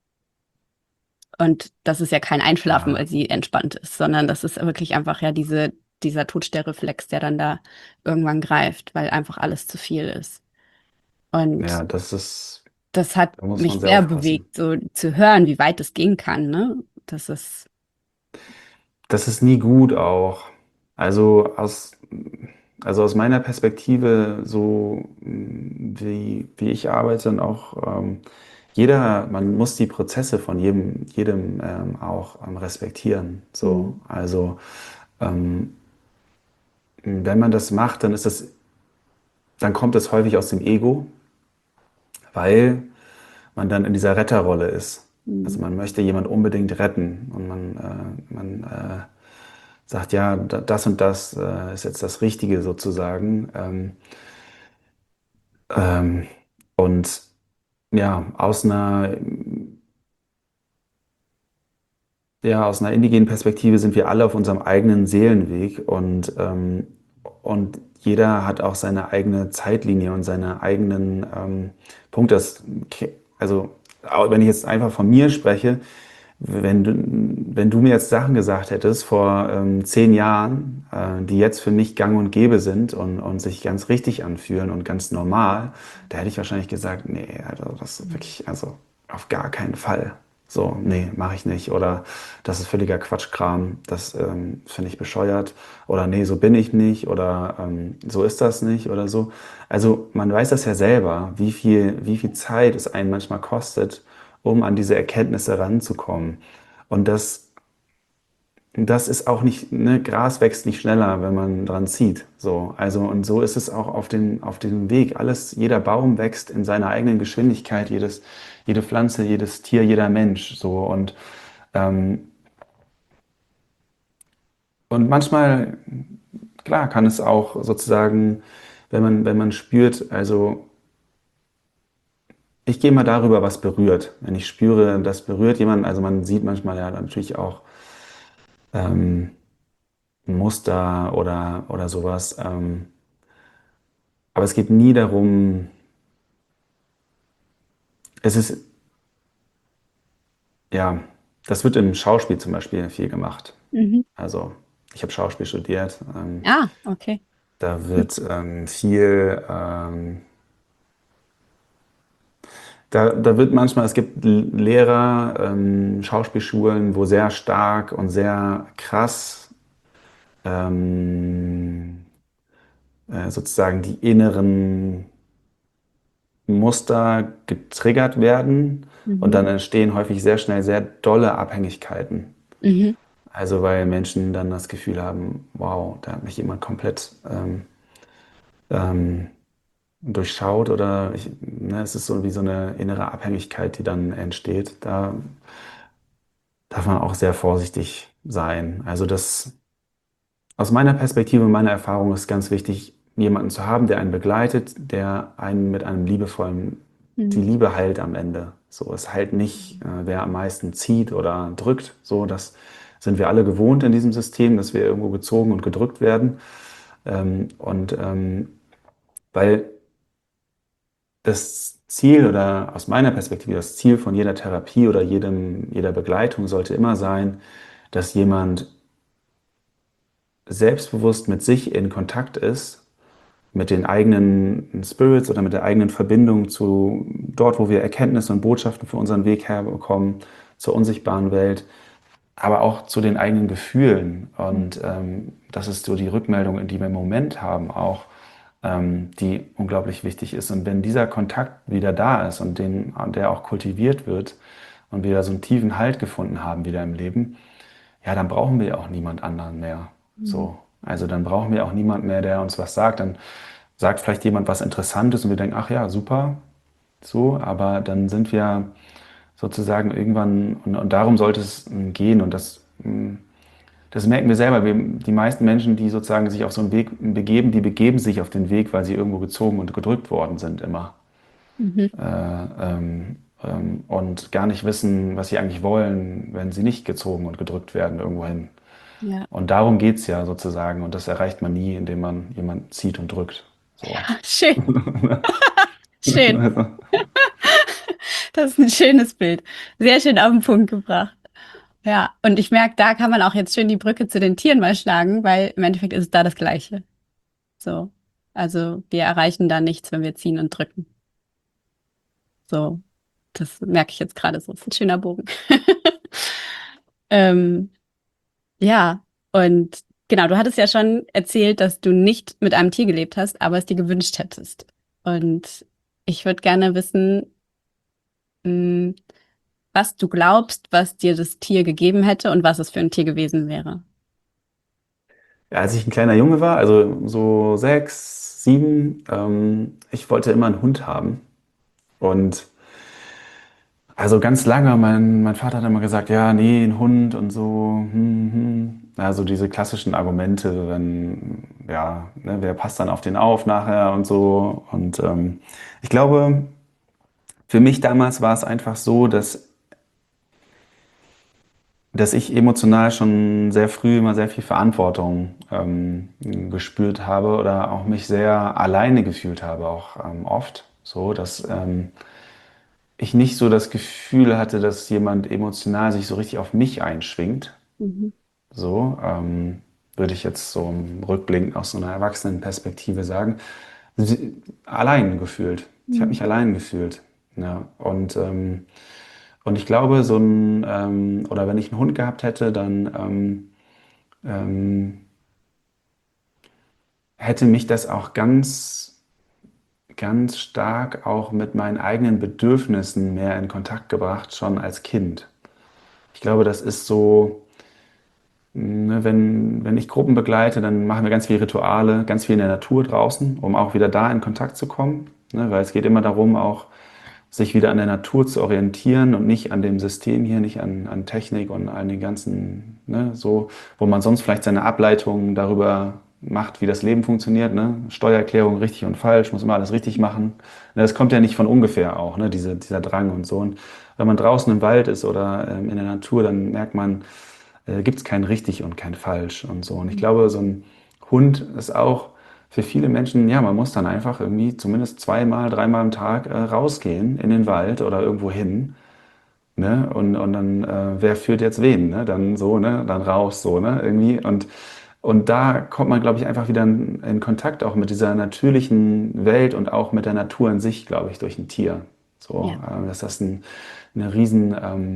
Und das ist ja kein Einschlafen, weil ja, sie entspannt ist, sondern das ist wirklich einfach ja dieser Todstellreflex, der dann da irgendwann greift, weil einfach alles zu viel ist. Und ja, das ist, das hat da muss man mich sehr sehr aufpassen. bewegt, so zu hören, wie weit es gehen kann, ne? Das ist, Das ist nie gut auch. Also also aus meiner Perspektive, so wie ich arbeite und auch man muss die Prozesse von jedem auch respektieren. So, hm, also ähm, wenn man das macht, dann kommt es häufig aus dem Ego, weil man dann in dieser Retterrolle ist. Also hm, man möchte jemand unbedingt retten und man sagt, ja, das und das ist jetzt das Richtige sozusagen. Ähm, und ja, aus einer indigenen Perspektive sind wir alle auf unserem eigenen Seelenweg und jeder hat auch seine eigene Zeitlinie und seine eigenen Punkte. Also, wenn ich jetzt einfach von mir spreche, wenn du mir jetzt Sachen gesagt hättest vor 10 Jahren, die jetzt für mich gang und gäbe sind und sich ganz richtig anfühlen und ganz normal, da hätte ich wahrscheinlich gesagt, nee, also das ist hm, wirklich, also auf gar keinen Fall. So, nee, mache ich nicht. Oder das ist völliger Quatschkram, das finde ich bescheuert. Oder nee, so bin ich nicht. Oder so ist das nicht oder so. Also man weiß das ja selber, wie viel Zeit es einen manchmal kostet, um an diese Erkenntnisse ranzukommen. Und das ist auch nicht, ne, Gras wächst nicht schneller, wenn man dran zieht. So, also, und so ist es auch auf dem Weg. Jeder Baum wächst in seiner eigenen Geschwindigkeit, jede Pflanze, jedes Tier, jeder Mensch. So, ähm, und manchmal, klar, kann es auch sozusagen, wenn man spürt, also ich gehe mal darüber, was berührt. Wenn ich spüre, das berührt jemanden, also man sieht manchmal ja natürlich auch ähm, ein Muster oder sowas. Aber es geht nie darum, es ist, ja, das wird im Schauspiel zum Beispiel viel gemacht. Mhm. Also ich habe Schauspiel studiert. Ah, okay. Da wird viel, da wird manchmal, es gibt Lehrer, Schauspielschulen, wo sehr stark und sehr krass ähm, sozusagen die inneren Muster getriggert werden und Mhm. dann entstehen häufig sehr schnell sehr dolle Abhängigkeiten. Mhm. Also weil Menschen dann das Gefühl haben, wow, da hat mich jemand komplett ähm, durchschaut oder es ist so wie so eine innere Abhängigkeit, die dann entsteht. Da darf man auch sehr vorsichtig sein. Also das aus meiner Perspektive, meiner Erfahrung ist ganz wichtig, jemanden zu haben, der einen begleitet, der einen mit einem liebevollen, die Mhm. Liebe heilt am Ende. So, es heilt nicht, wer am meisten zieht oder drückt. So, das sind wir alle gewohnt in diesem System, dass wir irgendwo gezogen und gedrückt werden. Weil das Ziel oder aus meiner Perspektive das Ziel von jeder Therapie oder jeder Begleitung sollte immer sein, dass jemand selbstbewusst mit sich in Kontakt ist, mit den eigenen Spirits oder mit der eigenen Verbindung zu dort, wo wir Erkenntnisse und Botschaften für unseren Weg herbekommen, zur unsichtbaren Welt, aber auch zu den eigenen Gefühlen. Und das ist so die Rückmeldung, die wir im Moment haben, auch die unglaublich wichtig ist. Und wenn dieser Kontakt wieder da ist und der auch kultiviert wird und wir da so einen tiefen Halt gefunden haben wieder im Leben, ja, dann brauchen wir auch niemand anderen mehr. Mhm. So. Also dann brauchen wir auch niemand mehr, der uns was sagt. Dann sagt vielleicht jemand was Interessantes und wir denken, ach ja, super, so, aber dann sind wir sozusagen irgendwann, und darum sollte es gehen. Und das merken wir selber. Die meisten Menschen, die sozusagen sich auf so einen Weg begeben, die begeben sich auf den Weg, weil sie irgendwo gezogen und gedrückt worden sind immer. Mhm. Und gar nicht wissen, was sie eigentlich wollen, wenn sie nicht gezogen und gedrückt werden irgendwohin. Ja. Und darum geht es ja sozusagen. Und das erreicht man nie, indem man jemanden zieht und drückt. So. Schön, schön. Das ist ein schönes Bild. Sehr schön auf den Punkt gebracht. Ja, und ich merke, da kann man auch jetzt schön die Brücke zu den Tieren mal schlagen, weil im Endeffekt ist es da das Gleiche. So. Also wir erreichen da nichts, wenn wir ziehen und drücken. So. Das merke ich jetzt gerade so. Das ist ein schöner Bogen. Ähm, ja, und genau, du hattest ja schon erzählt, dass du nicht mit einem Tier gelebt hast, aber es dir gewünscht hättest. Und ich würde gerne wissen, mh, was du glaubst, was dir das Tier gegeben hätte und was es für ein Tier gewesen wäre. Ja, als ich ein kleiner Junge war, also so 6, 7, ich wollte immer einen Hund haben. Und also ganz lange, mein Vater hat immer gesagt, ja, nee, ein Hund und so. Also diese klassischen Argumente, wenn, ja, ne, wer passt dann auf den auf nachher und so. Und ich glaube, für mich damals war es einfach so, dass ich emotional schon sehr früh immer sehr viel Verantwortung gespürt habe oder auch mich sehr alleine gefühlt habe, auch oft. So, dass ich nicht so das Gefühl hatte, dass jemand emotional sich so richtig auf mich einschwingt. Mhm. So, würde ich jetzt so im Rückblick aus so einer Erwachsenenperspektive sagen. Allein gefühlt. Ich habe Mhm. mich allein gefühlt. Ja, und ich glaube, oder wenn ich einen Hund gehabt hätte, dann ähm, hätte mich das auch ganz stark auch mit meinen eigenen Bedürfnissen mehr in Kontakt gebracht, schon als Kind. Ich glaube, das ist so, ne, wenn ich Gruppen begleite, dann machen wir ganz viele Rituale, ganz viel in der Natur draußen, um auch wieder da in Kontakt zu kommen. Ne, weil es geht immer darum, auch sich wieder an der Natur zu orientieren und nicht an dem System hier, nicht an Technik und an den ganzen, ne, so, wo man sonst vielleicht seine Ableitungen darüber macht, wie das Leben funktioniert, ne? Steuererklärung richtig und falsch, muss immer alles richtig machen. Ne, das kommt ja nicht von ungefähr auch, ne? Dieser Drang und so. Und wenn man draußen im Wald ist oder in der Natur, dann merkt man, gibt es kein richtig und kein falsch und so. Und ich glaube, so ein Hund ist auch für viele Menschen, ja, man muss dann einfach irgendwie zumindest zweimal, dreimal am Tag rausgehen in den Wald oder irgendwo hin. Ne? Und dann, wer führt jetzt wen? Ne? Dann so, ne? Dann raus, so, ne? Irgendwie. Und da kommt man, glaube ich, einfach wieder in Kontakt auch mit dieser natürlichen Welt und auch mit der Natur an sich, glaube ich, durch ein Tier. So, Ja, dass das eine riesen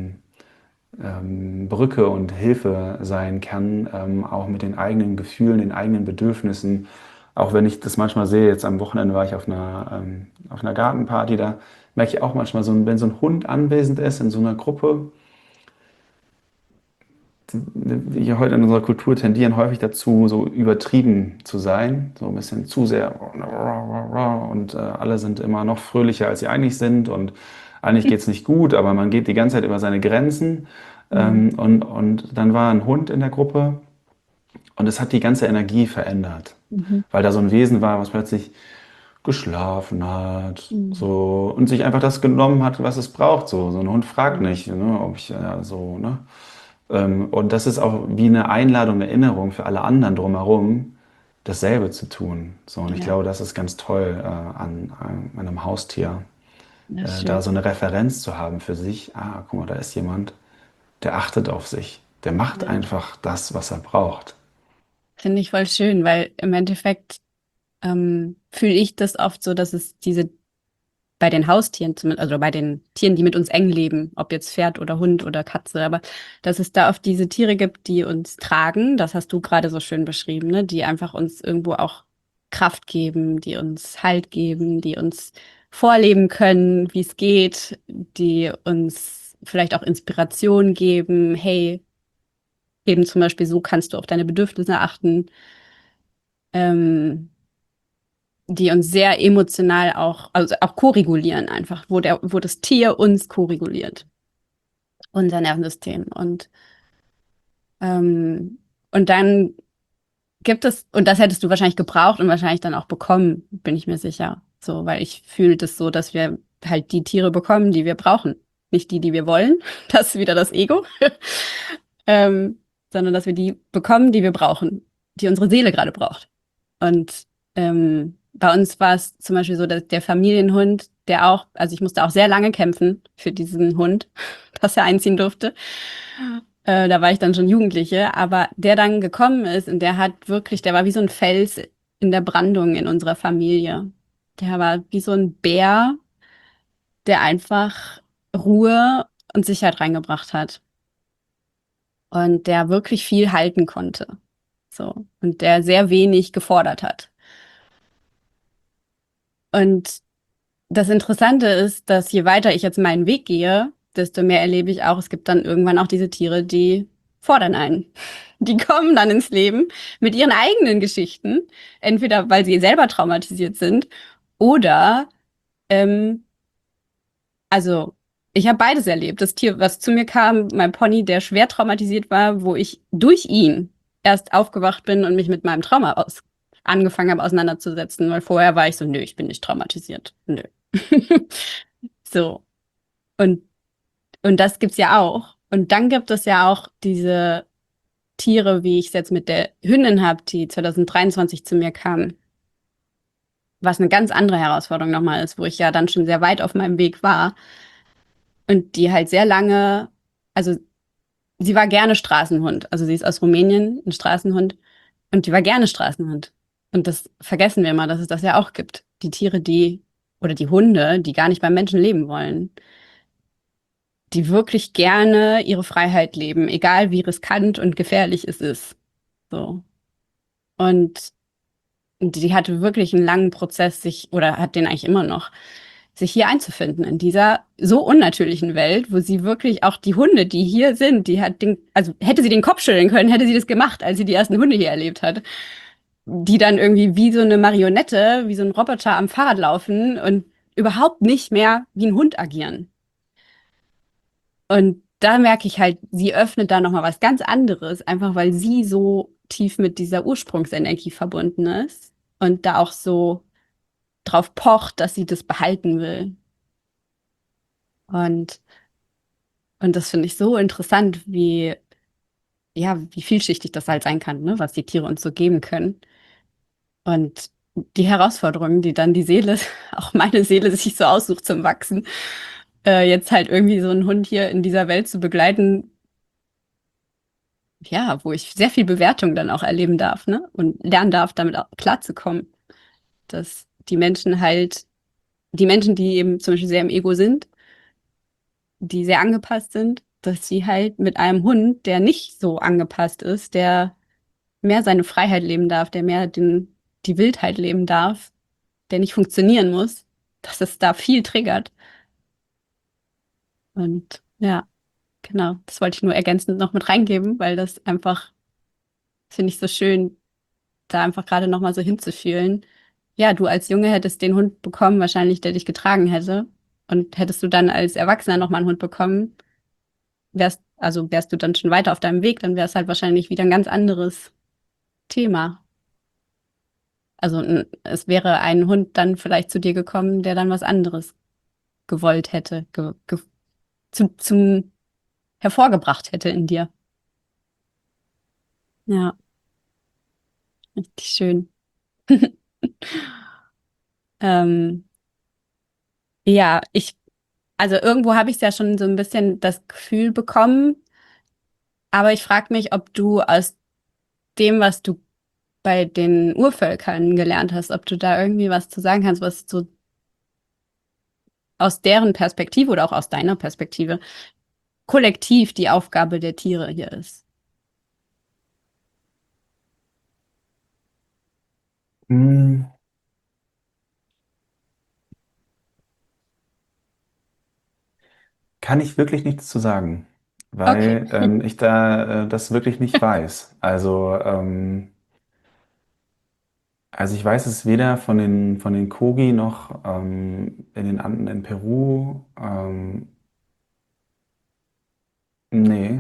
Brücke und Hilfe sein kann, auch mit den eigenen Gefühlen, den eigenen Bedürfnissen. Auch wenn ich das manchmal sehe, jetzt am Wochenende war ich auf einer Gartenparty, da merke ich auch manchmal, wenn so ein Hund anwesend ist in so einer Gruppe, wir heute in unserer Kultur tendieren häufig dazu, so übertrieben zu sein, so ein bisschen zu sehr und alle sind immer noch fröhlicher, als sie eigentlich sind und eigentlich geht es nicht gut, aber man geht die ganze Zeit über seine Grenzen. mhm. Und dann war ein Hund in der Gruppe und es hat die ganze Energie verändert, Mhm. weil da so ein Wesen war, was plötzlich geschlafen hat, Mhm. so und sich einfach das genommen hat, was es braucht. So ein Hund fragt Mhm. nicht, ne, ob ich so, ne? Und das ist auch wie eine Einladung, eine Erinnerung für alle anderen drumherum, dasselbe zu tun. So, und ich Ja, glaube, das ist ganz toll an einem Haustier, das ist da schön. so eine Referenz zu haben für sich. Ah, guck mal, da ist jemand, der achtet auf sich. Der macht Ja. einfach das, was er braucht. Finde ich voll schön, weil im Endeffekt fühle ich das oft so, dass es diese bei den Haustieren zumindest, also bei den Tieren, die mit uns eng leben, ob jetzt Pferd oder Hund oder Katze, aber dass es da oft diese Tiere gibt, die uns tragen, das hast du gerade so schön beschrieben, ne? Die einfach uns irgendwo auch Kraft geben, die uns Halt geben, die uns vorleben können, wie es geht, die uns vielleicht auch Inspiration geben. Hey, eben zum Beispiel so kannst du auf deine Bedürfnisse achten, die uns sehr emotional auch, also auch koregulieren einfach, wo das Tier uns koreguliert, unser Nervensystem. Ähm, und dann gibt es, und das hättest du wahrscheinlich gebraucht und wahrscheinlich dann auch bekommen, bin ich mir sicher. So, weil ich fühle das so, dass wir halt die Tiere bekommen, die wir brauchen. Nicht die, die wir wollen. Das ist wieder das Ego. ähm, sondern dass wir die bekommen, die wir brauchen, die unsere Seele gerade braucht. Und bei uns war es zum Beispiel so, dass der Familienhund, der auch, also ich musste auch sehr lange kämpfen für diesen Hund, dass er einziehen durfte. Da war ich dann schon Jugendliche, aber der dann gekommen ist und der hat wirklich, der war wie so ein Fels in der Brandung in unserer Familie. Der war wie so ein Bär, der einfach Ruhe und Sicherheit reingebracht hat und der wirklich viel halten konnte. So. Und der sehr wenig gefordert hat. Und das Interessante ist, dass je weiter ich jetzt meinen Weg gehe, desto mehr erlebe ich auch, es gibt dann irgendwann auch diese Tiere, die fordern einen. Die kommen dann ins Leben mit ihren eigenen Geschichten, entweder weil sie selber traumatisiert sind oder, ähm, also ich habe beides erlebt. Das Tier, was zu mir kam, mein Pony, der schwer traumatisiert war, wo ich durch ihn erst aufgewacht bin und mich mit meinem Trauma angefangen habe auseinanderzusetzen, weil vorher war ich so, nö, ich bin nicht traumatisiert. Nö. So. Und, und das gibt's ja auch. Und dann gibt es ja auch diese Tiere, wie ich es jetzt mit der Hündin habe, die 2023 zu mir kam, was eine ganz andere Herausforderung nochmal ist, wo ich ja dann schon sehr weit auf meinem Weg war und die halt sehr lange, also sie war gerne Straßenhund. Also sie ist aus Rumänien, ein Straßenhund, und die war gerne Straßenhund. Und das vergessen wir immer, dass es das ja auch gibt. Die Tiere, die, oder die Hunde, die gar nicht beim Menschen leben wollen, die wirklich gerne ihre Freiheit leben, egal wie riskant und gefährlich es ist. So. Und die hatte wirklich einen langen Prozess, sich, oder hat den eigentlich immer noch, sich hier einzufinden in dieser so unnatürlichen Welt, wo sie wirklich auch die Hunde, die hier sind, die hat den, also hätte sie den Kopf schütteln können, hätte sie das gemacht, als sie die ersten Hunde hier erlebt hat, die dann irgendwie wie so eine Marionette, wie so ein Roboter am Fahrrad laufen und überhaupt nicht mehr wie ein Hund agieren. Und da merke ich halt, sie öffnet da noch mal was ganz anderes, einfach weil sie so tief mit dieser Ursprungsenergie verbunden ist und da auch so drauf pocht, dass sie das behalten will. Und, und das finde ich so interessant, ja, wie vielschichtig das halt sein kann, ne, was die Tiere uns so geben können. Und die Herausforderungen, die dann die Seele, auch meine Seele sich so aussucht zum Wachsen, jetzt halt irgendwie so einen Hund hier in dieser Welt zu begleiten, ja, wo ich sehr viel Bewertung dann auch erleben darf, ne? Und lernen darf, damit auch klarzukommen, dass die Menschen, die eben zum Beispiel sehr im Ego sind, die sehr angepasst sind, dass sie halt mit einem Hund, der nicht so angepasst ist, der mehr seine Freiheit leben darf, der mehr die Wildheit leben darf, der nicht funktionieren muss, dass es da viel triggert. Und ja, genau, das wollte ich nur ergänzend noch mit reingeben, weil das einfach, finde ich so schön, da einfach gerade noch mal so hinzufühlen. Ja, du als Junge hättest den Hund bekommen, wahrscheinlich, der dich getragen hätte. Und hättest du dann als Erwachsener noch mal einen Hund bekommen, wärst du dann schon weiter auf deinem Weg, dann wäre es halt wahrscheinlich wieder ein ganz anderes Thema. Also es wäre ein Hund dann vielleicht zu dir gekommen, der dann was anderes gewollt hätte, zum hervorgebracht hätte in dir. Ja, richtig schön. Ähm, ja, also irgendwo habe ich ja schon so ein bisschen das Gefühl bekommen, aber ich frage mich, ob du aus dem, was du bei den Urvölkern gelernt hast, ob du da irgendwie was zu sagen kannst, was so aus deren Perspektive oder auch aus deiner Perspektive kollektiv die Aufgabe der Tiere hier ist. Hm, kann ich wirklich nichts zu sagen, Okay. weil ich da das wirklich nicht weiß. Also ich weiß es weder von den Kogi noch in den Anden in Peru. Nee.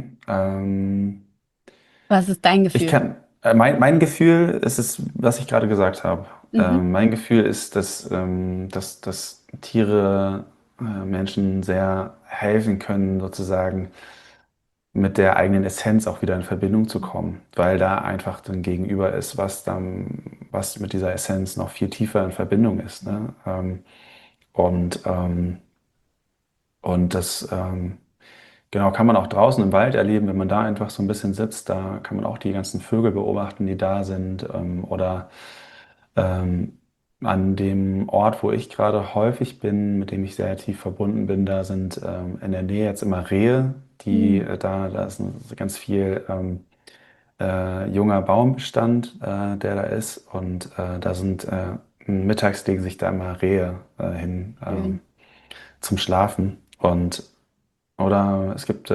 Was ist dein Ich Gefühl? kann, mein Gefühl ist es, was ich gerade gesagt habe. Mhm. Mein Gefühl ist, dass Tiere Menschen sehr helfen können, sozusagen mit der eigenen Essenz auch wieder in Verbindung zu kommen, weil da einfach ein Gegenüber ist, was mit dieser Essenz noch viel tiefer in Verbindung ist. Ne? Und, ähm, und das genau kann man auch draußen im Wald erleben, wenn man da einfach so ein bisschen sitzt, da kann man auch die ganzen Vögel beobachten, die da sind, oder ähm, an dem Ort, wo ich gerade häufig bin, mit dem ich sehr tief verbunden bin, da sind in der Nähe jetzt immer Rehe, Mhm. da ist ganz viel junger Baumbestand, der da ist. Und mittags legen sich da immer Rehe hin Schön. zum Schlafen. Oder es gibt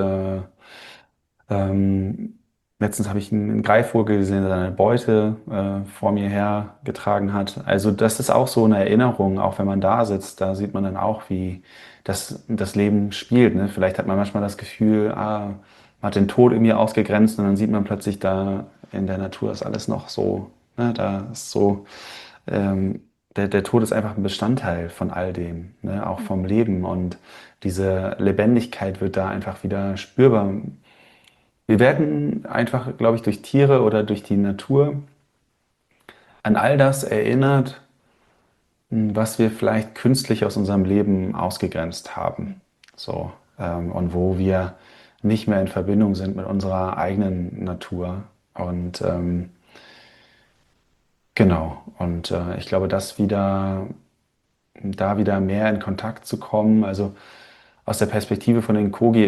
ähm, letztens habe ich einen Greifvogel gesehen, der seine Beute vor mir hergetragen hat. Also das ist auch so eine Erinnerung, auch wenn man da sitzt, da sieht man dann auch, wie das Leben spielt. Ne? Vielleicht hat man manchmal das Gefühl, man hat den Tod irgendwie ausgegrenzt und dann sieht man plötzlich da in der Natur ist alles noch so, ne? Da ist so, der Tod ist einfach ein Bestandteil von all dem, ne? Auch vom Leben und diese Lebendigkeit wird da einfach wieder spürbar. Wir werden einfach, glaube ich, durch Tiere oder durch die Natur an all das erinnert, was wir vielleicht künstlich aus unserem Leben ausgegrenzt haben. So, und wo wir nicht mehr in Verbindung sind mit unserer eigenen Natur. Und genau, und ich glaube, da wieder mehr in Kontakt zu kommen, also aus der Perspektive von den Kogi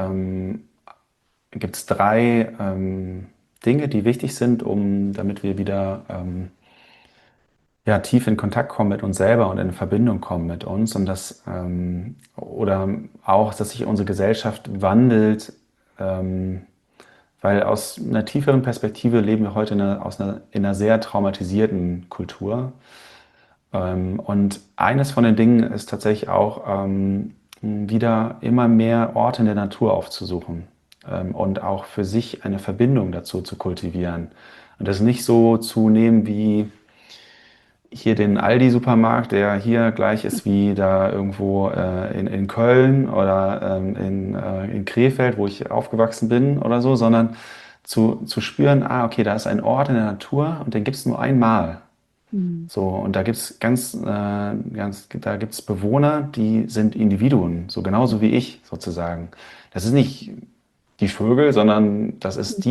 gibt es drei Dinge, die wichtig sind, damit wir wieder ja, tief in Kontakt kommen mit uns selber und in Verbindung kommen mit uns und oder auch, dass sich unsere Gesellschaft wandelt, ähm, weil aus einer tieferen Perspektive leben wir heute in einer sehr traumatisierten Kultur. Und eines von den Dingen ist tatsächlich auch, wieder immer mehr Orte in der Natur aufzusuchen, und auch für sich eine Verbindung dazu zu kultivieren. Und das nicht so zu nehmen wie hier den Aldi-Supermarkt, der hier gleich ist wie da irgendwo in Köln oder in Krefeld, wo ich aufgewachsen bin oder so, sondern zu spüren, ah, okay, da ist ein Ort in der Natur und den gibt es nur einmal. Mhm. So, und da gibt's da gibt's Bewohner, die sind Individuen, so genauso wie ich sozusagen. Das ist nicht die Vögel, sondern das ist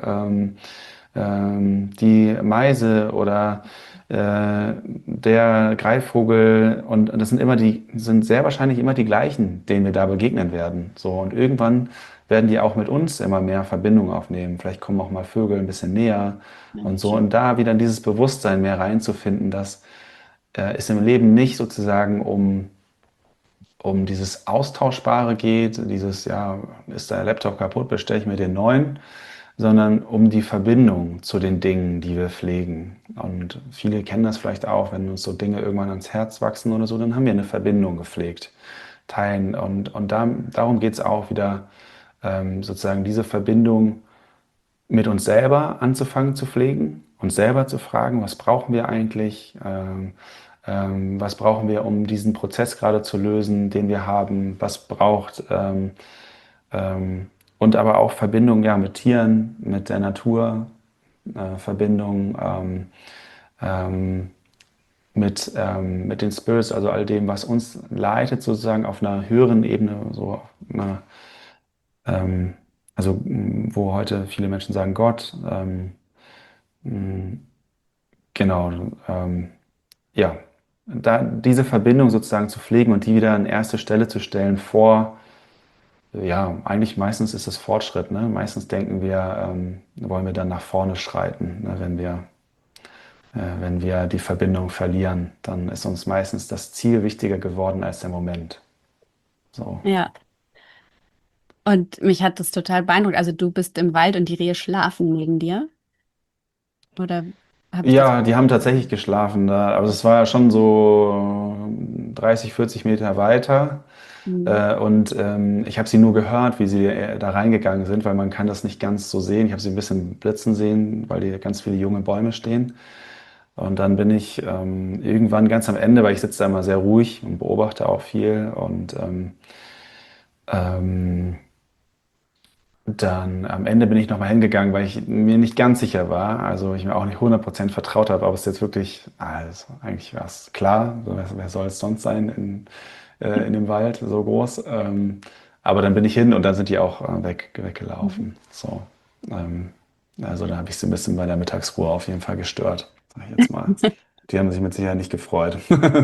die Meise oder der Greifvogel und das sind sehr wahrscheinlich immer die gleichen, denen wir da begegnen werden. So, und irgendwann werden die auch mit uns immer mehr Verbindung aufnehmen. Vielleicht kommen auch mal Vögel ein bisschen näher Ja, und so. schön. Und da wieder in dieses Bewusstsein mehr reinzufinden, dass es im Leben nicht sozusagen um dieses Austauschbare geht, dieses, ja, ist der Laptop kaputt, bestelle ich mir den neuen, sondern um die Verbindung zu den Dingen, die wir pflegen. Und viele kennen das vielleicht auch, wenn uns so Dinge irgendwann ans Herz wachsen oder so, dann haben wir eine Verbindung gepflegt, teilen. Und darum geht es auch wieder, sozusagen diese Verbindung mit uns selber anzufangen zu pflegen, uns selber zu fragen, was brauchen wir eigentlich, was brauchen wir, um diesen Prozess gerade zu lösen, den wir haben, was braucht, ähm, und aber auch Verbindung ja, mit Tieren, mit der Natur, Verbindung ähm, mit den Spirits, also all dem, was uns leitet, sozusagen auf einer höheren Ebene, so auf einer, ähm, also wo heute viele Menschen sagen Gott, genau, ja, da diese Verbindung sozusagen zu pflegen und die wieder an erste Stelle zu stellen vor, ja, eigentlich meistens ist es Fortschritt, ne? Meistens denken wir, wollen wir dann nach vorne schreiten, ne? Wenn wir die Verbindung verlieren, dann ist uns meistens das Ziel wichtiger geworden als der Moment. So. Ja, und mich hat das total beeindruckt. Also du bist im Wald und die Rehe schlafen neben dir? Oder habe ich das? Ja, die haben tatsächlich geschlafen da, aber es war ja schon so 30, 40 Meter weiter. Mhm. Und ich habe sie nur gehört, wie sie da reingegangen sind, weil man kann das nicht ganz so sehen. Ich habe sie ein bisschen blitzen sehen, weil hier ganz viele junge Bäume stehen. Und dann bin ich irgendwann ganz am Ende, weil ich sitze da immer sehr ruhig und beobachte auch viel. Und ähm, dann am Ende bin ich nochmal hingegangen, weil ich mir nicht ganz sicher war. Also ich mir auch nicht 100% vertraut habe, ob es jetzt wirklich, also eigentlich war es klar, so, wer soll es sonst sein in dem Wald so groß. Aber dann bin ich hin und dann sind die auch Mhm. weggelaufen. So, ähm, also da habe ich sie ein bisschen bei der Mittagsruhe auf jeden Fall gestört, sag ich jetzt mal. Die haben sich mit Sicherheit nicht gefreut.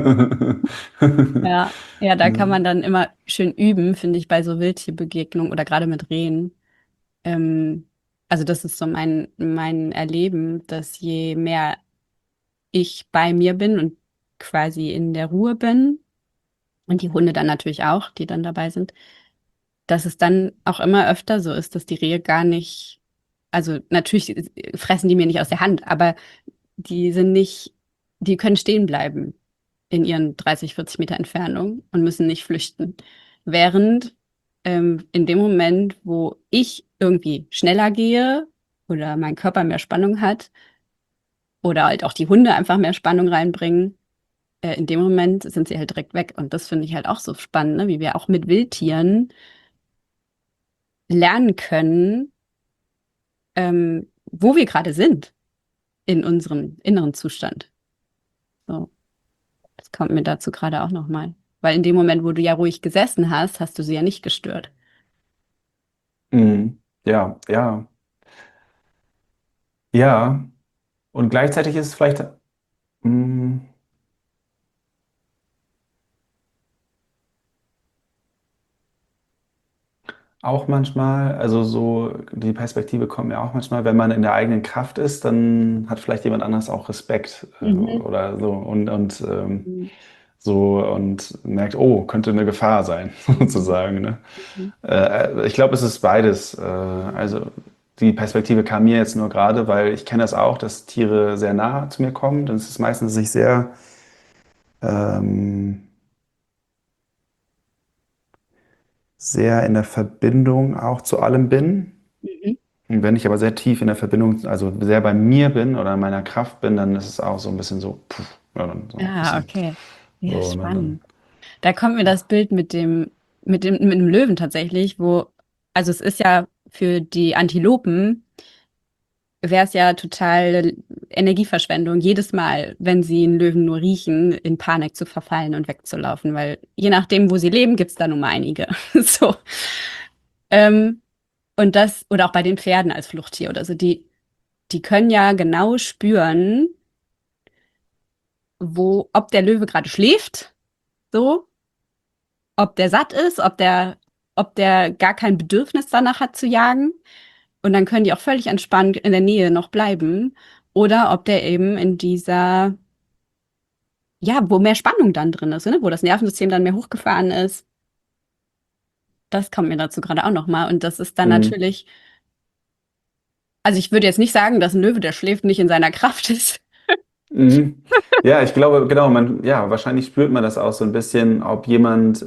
Ja, ja, da kann man dann immer schön üben, finde ich, bei so Wildtierbegegnungen oder gerade mit Rehen. Ähm, also das ist so mein Erleben, dass je mehr ich bei mir bin und quasi in der Ruhe bin und die Hunde dann natürlich auch, die dann dabei sind, dass es dann auch immer öfter so ist, dass die Rehe gar nicht, also natürlich fressen die mir nicht aus der Hand, aber die sind nicht, die können stehen bleiben in ihren 30, 40 Meter Entfernung und müssen nicht flüchten. Während in dem Moment, wo ich irgendwie schneller gehe oder mein Körper mehr Spannung hat oder halt auch die Hunde einfach mehr Spannung reinbringen, in dem Moment sind sie halt direkt weg. Und das finde ich halt auch so spannend, ne? Wie wir auch mit Wildtieren lernen können, wo wir gerade sind in unserem inneren Zustand. So, das kommt mir dazu gerade auch nochmal. Weil in dem Moment, wo du ja ruhig gesessen hast, hast du sie ja nicht gestört. Mhm. Ja, ja, ja. Und gleichzeitig ist es vielleicht, mh, auch manchmal, also so die Perspektive kommt mir auch manchmal, wenn man in der eigenen Kraft ist, dann hat vielleicht jemand anders auch Respekt Mhm. oder so und Mhm. so und merkt, oh, könnte eine Gefahr sein, Mhm. sozusagen, ne? Mhm. Ich glaube, es ist beides. Also die Perspektive kam mir jetzt nur gerade, weil ich kenne das auch, dass Tiere sehr nah zu mir kommen. Dann ist es meistens, dass ich ähm, sehr in der Verbindung auch zu allem bin. Mhm. Und wenn ich aber sehr tief in der Verbindung, also sehr bei mir bin oder in meiner Kraft bin, dann ist es auch so ein bisschen so, puff, ja, dann so ein Ah, bisschen okay. Ja, so, ne, dann, spannend. Da kommt mir das Bild mit dem Löwen tatsächlich, also es ist ja für die Antilopen, wäre es ja total Energieverschwendung, jedes Mal, wenn sie einen Löwen nur riechen, in Panik zu verfallen und wegzulaufen, weil je nachdem, wo sie leben, gibt es da nun mal einige. So. Ähm, und oder auch bei den Pferden als Fluchttier oder so, die können ja genau spüren, ob der Löwe gerade schläft, so, ob der satt ist, ob der gar kein Bedürfnis danach hat zu jagen. Und dann können die auch völlig entspannt in der Nähe noch bleiben. Oder ob der eben in wo mehr Spannung dann drin ist, ne? Wo das Nervensystem dann mehr hochgefahren ist. Das kommt mir dazu gerade auch noch mal. Und das ist dann mhm. natürlich, also ich würde jetzt nicht sagen, dass ein Löwe, der schläft, nicht in seiner Kraft ist. Mhm. Ja, ich glaube, genau, ja, wahrscheinlich spürt man das auch so ein bisschen, ob jemand,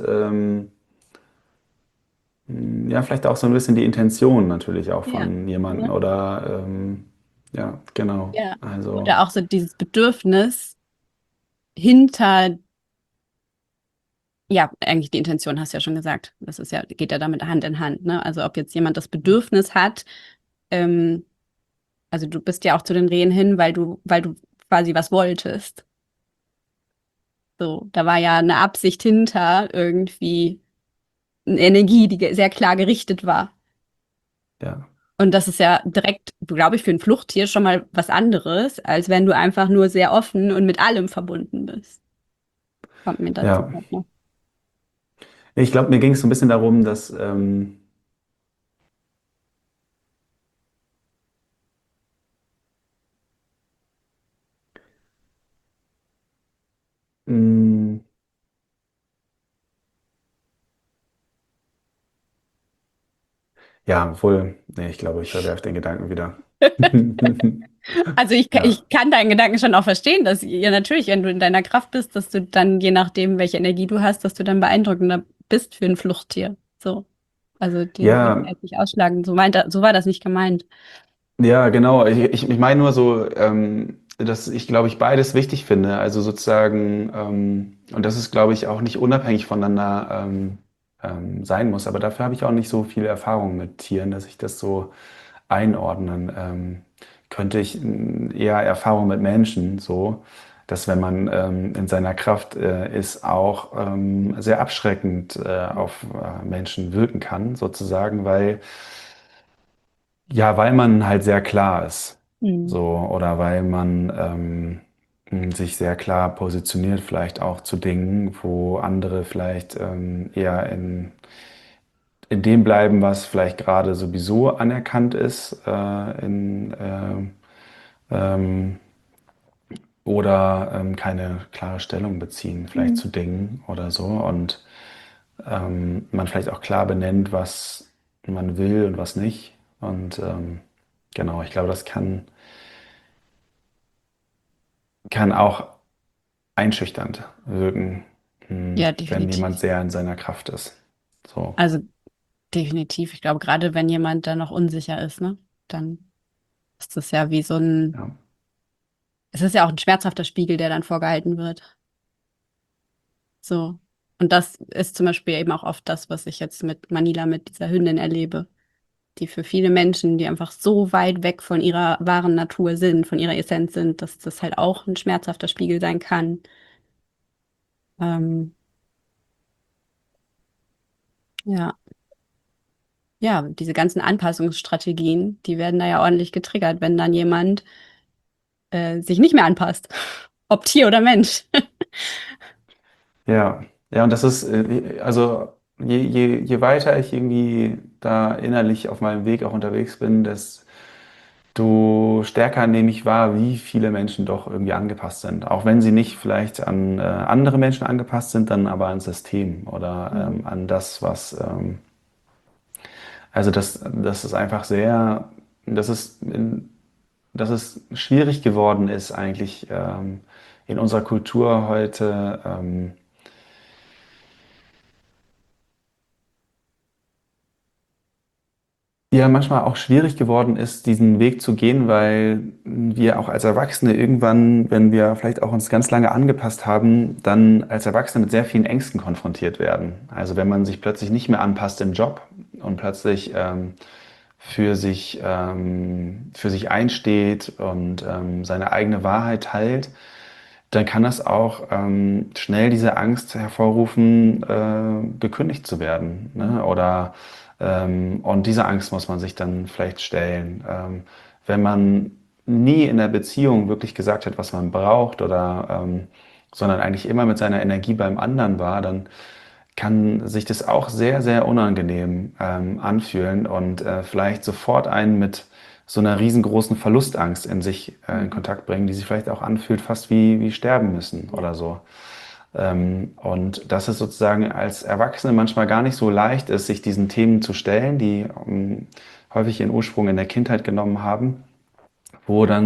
ja, vielleicht auch so ein bisschen die Intention natürlich auch Ja. von jemandem Ne? oder, ja, genau, Ja. also, Oder auch so dieses Bedürfnis hinter, ja, eigentlich die Intention hast du ja schon gesagt. Das ist ja, geht ja damit Hand in Hand, ne? Also ob jetzt jemand das Bedürfnis hat, ähm, also du bist ja auch zu den Rehen hin, weil du quasi was wolltest. So, da war ja eine Absicht hinter, irgendwie eine Energie, die sehr klar gerichtet war. ja, Und das ist ja direkt, glaube ich, für ein Fluchttier schon mal was anderes, als wenn du einfach nur sehr offen und mit allem verbunden bist. Kommt mir dazu ja. gerade noch. Ich glaube, mir ging es so ein bisschen darum, dass, mh, ja, obwohl, nee, ich glaube, ich verwerfe den Gedanken wieder. Also Ja, ich kann deinen Gedanken schon auch verstehen, dass ja natürlich, wenn du in deiner Kraft bist, dass du dann, je nachdem, welche Energie du hast, dass du dann beeindruckender bist für ein Fluchttier. So. Also die will ich ja, jetzt nicht ausschlagen. So war das nicht gemeint. ja, genau. Ich meine nur so, dass ich, glaube ich, beides wichtig finde. Also sozusagen, und das ist, glaube ich, auch nicht unabhängig voneinander sein muss. Aber dafür habe ich auch nicht so viel Erfahrung mit Tieren, dass ich das so einordnen könnte. Ich eher Erfahrung mit Menschen, so, dass wenn man in seiner Kraft ist, auch sehr abschreckend auf Menschen wirken kann, sozusagen, weil ja, weil man halt sehr klar ist. Hm. So, oder weil man sich sehr klar positioniert, vielleicht auch zu Dingen, wo andere vielleicht eher in dem bleiben, was vielleicht gerade sowieso anerkannt ist, ähm, oder keine klare Stellung beziehen, vielleicht Hm. zu Dingen oder so. Und man vielleicht auch klar benennt, was man will und was nicht. Und genau, ich glaube, das kann auch einschüchternd wirken, Ja, wenn jemand definitiv. sehr in seiner Kraft ist. So, Also definitiv. Ich glaube, gerade wenn jemand da noch unsicher ist, ne, dann ist das ja wie ja. es ist ja auch ein schmerzhafter Spiegel, der dann vorgehalten wird. So. Und das ist zum Beispiel eben auch oft das, was ich jetzt mit Manila, mit dieser Hündin erlebe, die für viele Menschen, die einfach so weit weg von ihrer wahren Natur sind, von ihrer Essenz sind, dass das halt auch ein schmerzhafter Spiegel sein kann. Ähm, ja, ja, diese ganzen Anpassungsstrategien, die werden da ja ordentlich getriggert, wenn dann jemand sich nicht mehr anpasst. Ob Tier oder Mensch. Ja, ja, und das ist, also je weiter ich irgendwie da innerlich auf meinem Weg auch unterwegs bin, desto stärker nehme ich wahr, wie viele Menschen doch irgendwie angepasst sind. Auch wenn sie nicht vielleicht an andere Menschen angepasst sind, dann aber ans System oder Mhm. an das, was also das ist einfach sehr, dass dass es schwierig geworden ist, eigentlich in unserer Kultur heute ja manchmal auch schwierig geworden ist, diesen Weg zu gehen, weil wir auch als Erwachsene irgendwann, wenn wir vielleicht auch uns ganz lange angepasst haben, dann als Erwachsene mit sehr vielen Ängsten konfrontiert werden. Also wenn man sich plötzlich nicht mehr anpasst im Job und plötzlich für sich einsteht und seine eigene Wahrheit teilt, dann kann das auch schnell diese Angst hervorrufen, gekündigt zu werden. Ne? Oder und diese Angst muss man sich dann vielleicht stellen. Wenn man nie in der Beziehung wirklich gesagt hat, was man braucht, oder sondern eigentlich immer mit seiner Energie beim anderen war, dann kann sich das auch sehr, sehr unangenehm anfühlen und vielleicht sofort einen mit so einer riesengroßen Verlustangst in sich in Mhm. Kontakt bringen, die sich vielleicht auch anfühlt, fast wie sterben müssen Ja. oder so. Und dass es sozusagen als Erwachsene manchmal gar nicht so leicht ist, sich diesen Themen zu stellen, die häufig ihren Ursprung in der Kindheit genommen haben, wo dann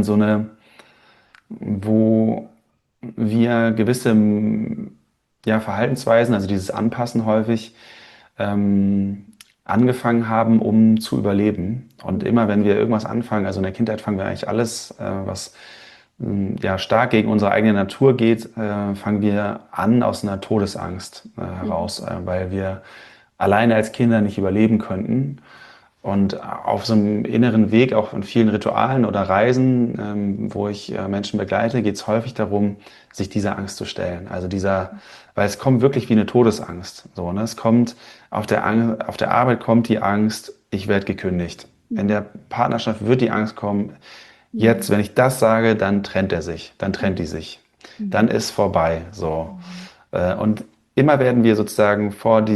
wo wir gewisse ja, Verhaltensweisen, also dieses Anpassen häufig, ähm, angefangen haben, um zu überleben. Und Mhm. immer wenn wir irgendwas anfangen, also in der Kindheit fangen wir eigentlich alles, was ja, stark gegen unsere eigene Natur geht, fangen wir an aus einer Todesangst Mhm. heraus, weil wir alleine als Kinder nicht überleben könnten. Und auf so einem inneren Weg, auch in vielen Ritualen oder Reisen, wo ich Menschen begleite, geht es häufig darum, sich dieser Angst zu stellen. Also weil es kommt wirklich wie eine Todesangst. So, ne? Es kommt auf der Arbeit kommt die Angst, ich werde gekündigt. In Mhm. der Partnerschaft wird die Angst kommen, jetzt, Mhm. wenn ich das sage, dann trennt er sich, dann trennt die Mhm. sich, dann Mhm. ist vorbei. So. Mhm. Und immer werden wir sozusagen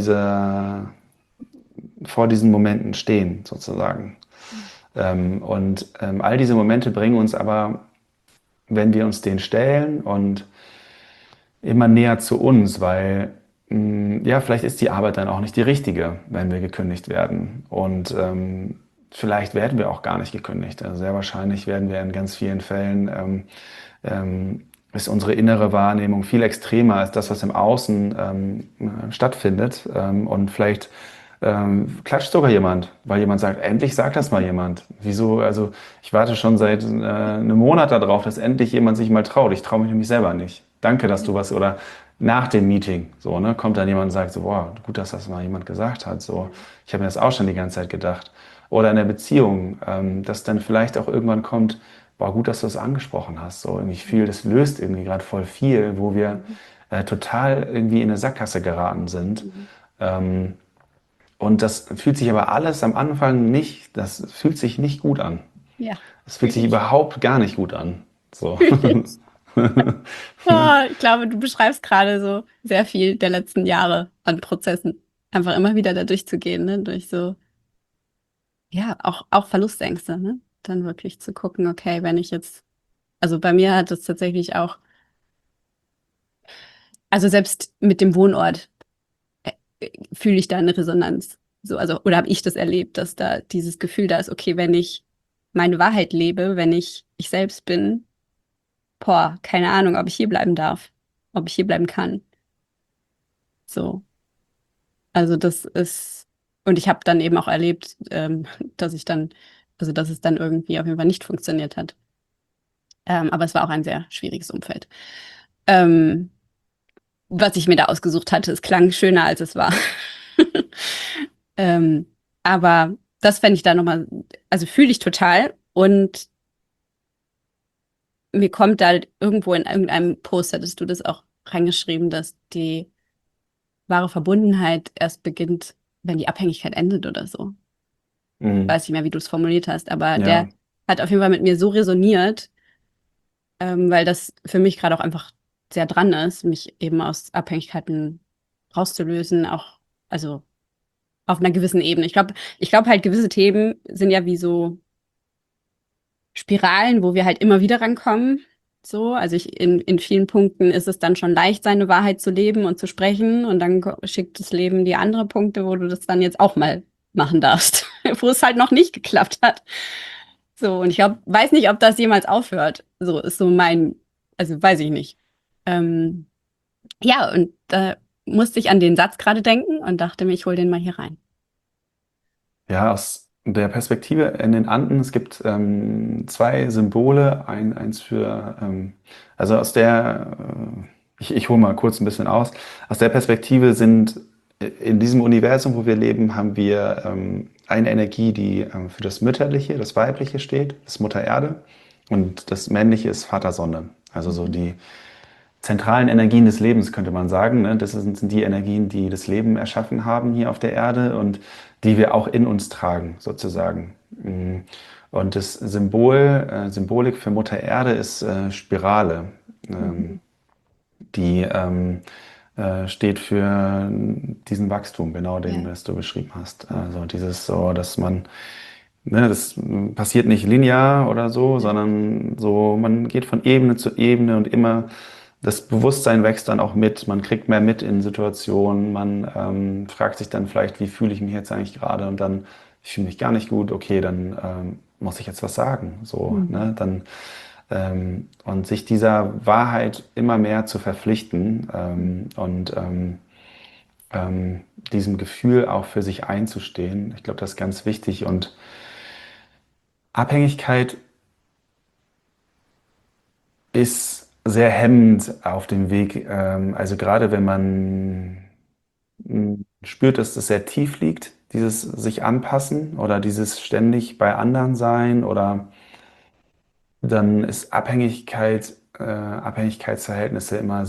vor diesen Momenten stehen, sozusagen. Und all diese Momente bringen uns aber, wenn wir uns denen stellen, und immer näher zu uns, weil ja, vielleicht ist die Arbeit dann auch nicht die richtige, wenn wir gekündigt werden. Und vielleicht werden wir auch gar nicht gekündigt. Also sehr wahrscheinlich werden wir in ganz vielen Fällen, ist unsere innere Wahrnehmung viel extremer als das, was im Außen stattfindet. Und vielleicht klatscht sogar jemand, weil jemand sagt, endlich sagt das mal jemand. Wieso? Also ich warte schon seit einem Monat darauf, dass endlich jemand sich mal traut. Ich traue mich nämlich selber nicht. Danke, dass du was, oder nach dem Meeting, so, ne, kommt dann jemand und sagt so, boah, gut, dass das mal jemand gesagt hat, so. Ich habe mir das auch schon die ganze Zeit gedacht. Oder in der Beziehung, dass dann vielleicht auch irgendwann kommt, boah, gut, dass du das angesprochen hast, so. Und ich fühle, das löst irgendwie gerade voll viel, wo wir Mhm. total irgendwie in eine Sackgasse geraten sind. Mhm. Ähm, und das fühlt sich aber alles am Anfang nicht, das fühlt sich nicht gut an. Ja, Es fühlt fühle sich ich. überhaupt gar nicht gut an. So. Fühl ich. Oh, ich glaube, du beschreibst gerade so sehr viel der letzten Jahre an Prozessen. Einfach immer wieder da durchzugehen, ne? Durch so, ja, auch Verlustängste, ne? Dann wirklich zu gucken, okay, wenn ich jetzt, also bei mir hat es tatsächlich auch, also selbst mit dem Wohnort äh, fühle ich da eine Resonanz. So, also, oder habe ich das erlebt, dass da dieses Gefühl da ist, okay, wenn ich meine Wahrheit lebe, wenn ich selbst bin, boah, keine Ahnung, ob ich hier bleiben darf, ob ich hier bleiben kann. So. Also das ist, und ich habe dann eben auch erlebt, dass ich dann, also dass es dann irgendwie auf jeden Fall nicht funktioniert hat. Aber es war auch ein sehr schwieriges Umfeld. Ähm, was ich mir da ausgesucht hatte, es klang schöner, als es war. Ähm, aber das fände ich da nochmal, also fühle ich total. Und mir kommt da irgendwo in irgendeinem Post, hattest du das auch reingeschrieben, dass die wahre Verbundenheit erst beginnt, wenn die Abhängigkeit endet oder so. Mhm. Weiß nicht mehr, wie du es formuliert hast, aber der Ja, hat auf jeden Fall mit mir so resoniert, weil das für mich gerade auch einfach sehr dran ist, mich eben aus Abhängigkeiten rauszulösen, auch, also auf einer gewissen Ebene. Ich glaube halt, gewisse Themen sind ja wie so Spiralen, wo wir halt immer wieder rankommen. So, also in vielen Punkten ist es dann schon leicht, seine Wahrheit zu leben und zu sprechen. Und dann schickt das Leben die andere Punkte, wo du das dann jetzt auch mal machen darfst, wo es halt noch nicht geklappt hat. So, und weiß nicht, ob das jemals aufhört. So ist so also weiß ich nicht. Ähm, ja, und da musste ich an den Satz gerade denken und dachte mir, ich hole den mal hier rein. ja, der Perspektive in den Anden, es gibt zwei Symbole, eins für, also ich hole mal kurz ein bisschen aus der Perspektive sind in diesem Universum, wo wir leben, haben wir eine Energie, die für das Mütterliche, das Weibliche steht, das Mutter Erde, und das Männliche ist Vater Sonne, also so die zentralen Energien des Lebens, könnte man sagen. Ne? Das sind die Energien, die das Leben erschaffen haben hier auf der Erde und die wir auch in uns tragen, sozusagen. Und das Symbolik für Mutter Erde ist Spirale. Mhm. Die steht für diesen Wachstum, genau den, Ja. was du beschrieben hast. Also dieses so, dass man, ne, das passiert nicht linear oder so, Ja. sondern so, man geht von Ebene zu Ebene und immer das Bewusstsein wächst dann auch mit. Man kriegt mehr mit in Situationen. Man fragt sich dann vielleicht, wie fühle ich mich jetzt eigentlich gerade? Und dann, ich fühle mich gar nicht gut. Okay, dann muss ich jetzt was sagen. So, Mhm. ne? Dann und sich dieser Wahrheit immer mehr zu verpflichten und diesem Gefühl auch für sich einzustehen. Ich glaube, das ist ganz wichtig. Und Abhängigkeit ist sehr hemmend auf dem Weg. Also gerade wenn man spürt, dass das sehr tief liegt, dieses sich anpassen oder dieses ständig bei anderen sein oder dann ist Abhängigkeitsverhältnisse immer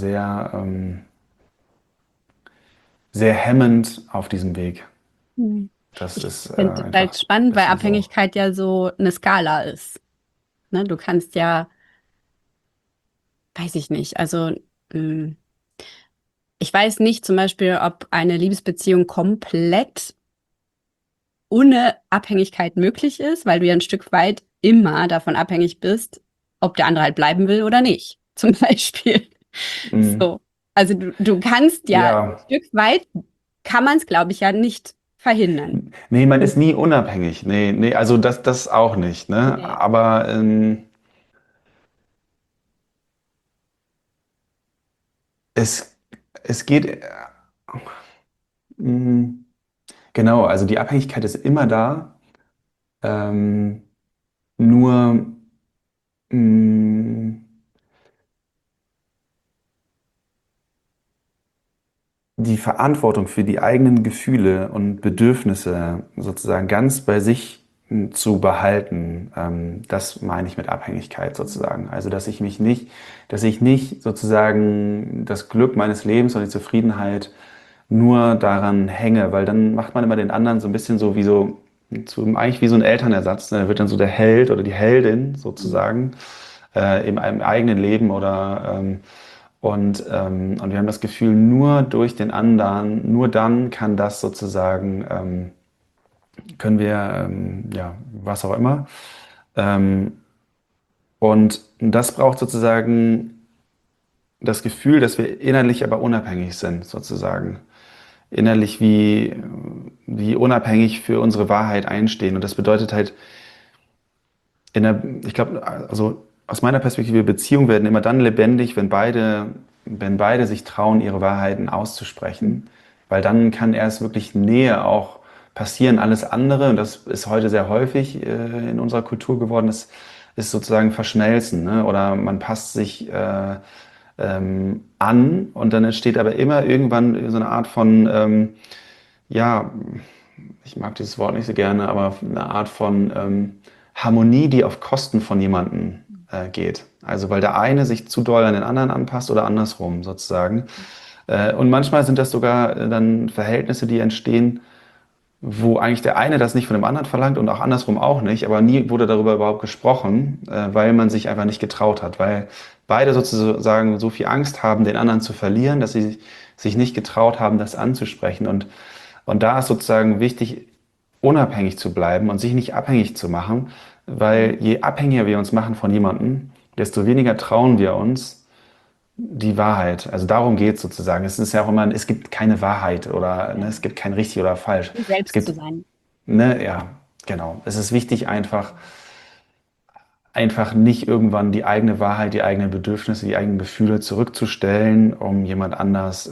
sehr hemmend auf diesem Weg. Mhm. Das Ich ist finde es einfach halt ein spannend, weil bisschen so. Abhängigkeit ja so eine Skala ist. Ne? Du kannst ja, weiß ich nicht, also mh, ich weiß nicht zum Beispiel, ob eine Liebesbeziehung komplett ohne Abhängigkeit möglich ist, weil du ja ein Stück weit immer davon abhängig bist, ob der andere halt bleiben will oder nicht, zum Beispiel. Mm, So. Also du kannst ja ein ja, Stück weit, kann man es, glaube ich, ja nicht verhindern. nee, man ist nie unabhängig. Nee, nee, also das auch nicht, ne? Nee. Aber es, es geht, mm, genau, also die Abhängigkeit ist immer da. Ähm, nur, mm, die Verantwortung für die eigenen Gefühle und Bedürfnisse sozusagen ganz bei sich zu behalten, das meine ich mit Abhängigkeit sozusagen. Also, dass ich nicht sozusagen das Glück meines Lebens und die Zufriedenheit nur daran hänge, weil dann macht man immer den anderen so ein bisschen so wie eigentlich wie so ein Elternersatz. Ne? Da wird dann so der Held oder die Heldin sozusagen im eigenen Leben und wir haben das Gefühl, nur durch den anderen, nur dann kann das sozusagen, können wir, ja, was auch immer. Ähm, und das braucht sozusagen das Gefühl, dass wir innerlich aber unabhängig sind, sozusagen. Innerlich wie unabhängig für unsere Wahrheit einstehen. Und das bedeutet halt, ich glaube, also aus meiner Perspektive, Beziehungen werden immer dann lebendig, wenn beide sich trauen, ihre Wahrheiten auszusprechen, weil dann kann erst wirklich Nähe auch passieren. Alles andere, und das ist heute sehr häufig in unserer Kultur geworden, ist sozusagen verschmelzen, ne? Oder man passt sich an und dann entsteht aber immer irgendwann so eine Art von, ja, ich mag dieses Wort nicht so gerne, aber eine Art von Harmonie, die auf Kosten von jemandem geht. Also weil der eine sich zu doll an den anderen anpasst oder andersrum sozusagen. Und manchmal sind das sogar dann Verhältnisse, die entstehen, wo eigentlich der eine das nicht von dem anderen verlangt und auch andersrum auch nicht, aber nie wurde darüber überhaupt gesprochen, weil man sich einfach nicht getraut hat, weil beide sozusagen so viel Angst haben, den anderen zu verlieren, dass sie sich nicht getraut haben, das anzusprechen. Und da ist sozusagen wichtig, unabhängig zu bleiben und sich nicht abhängig zu machen, weil je abhängiger wir uns machen von jemandem, desto weniger trauen wir uns die Wahrheit. Also darum geht es sozusagen. Es ist ja auch immer, es gibt keine Wahrheit oder ne, Ja. es gibt kein richtig oder falsch. Du Es selbst zu gibt, sein. ne, ja, genau. Es ist wichtig, einfach nicht irgendwann die eigene Wahrheit, die eigenen Bedürfnisse, die eigenen Gefühle zurückzustellen, um jemand anders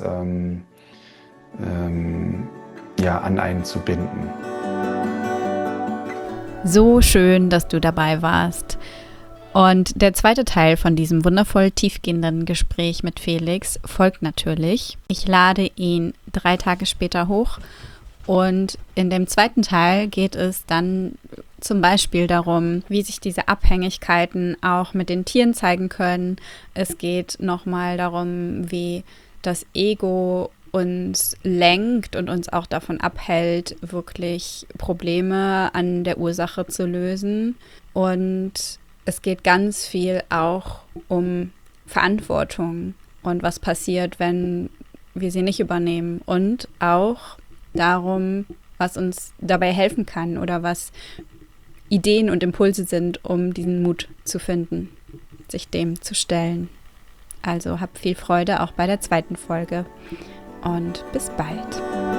ähm, ja, an einen zu binden. So schön, dass du dabei warst. Und der zweite Teil von diesem wundervoll tiefgehenden Gespräch mit Felix folgt natürlich. Ich lade ihn 3 Tage später hoch und in dem zweiten Teil geht es dann zum Beispiel darum, wie sich diese Abhängigkeiten auch mit den Tieren zeigen können. Es geht nochmal darum, wie das Ego uns lenkt und uns auch davon abhält, wirklich Probleme an der Ursache zu lösen. Und es geht ganz viel auch um Verantwortung und was passiert, wenn wir sie nicht übernehmen. Und auch darum, was uns dabei helfen kann oder was Ideen und Impulse sind, um diesen Mut zu finden, sich dem zu stellen. Also hab viel Freude auch bei der zweiten Folge und bis bald.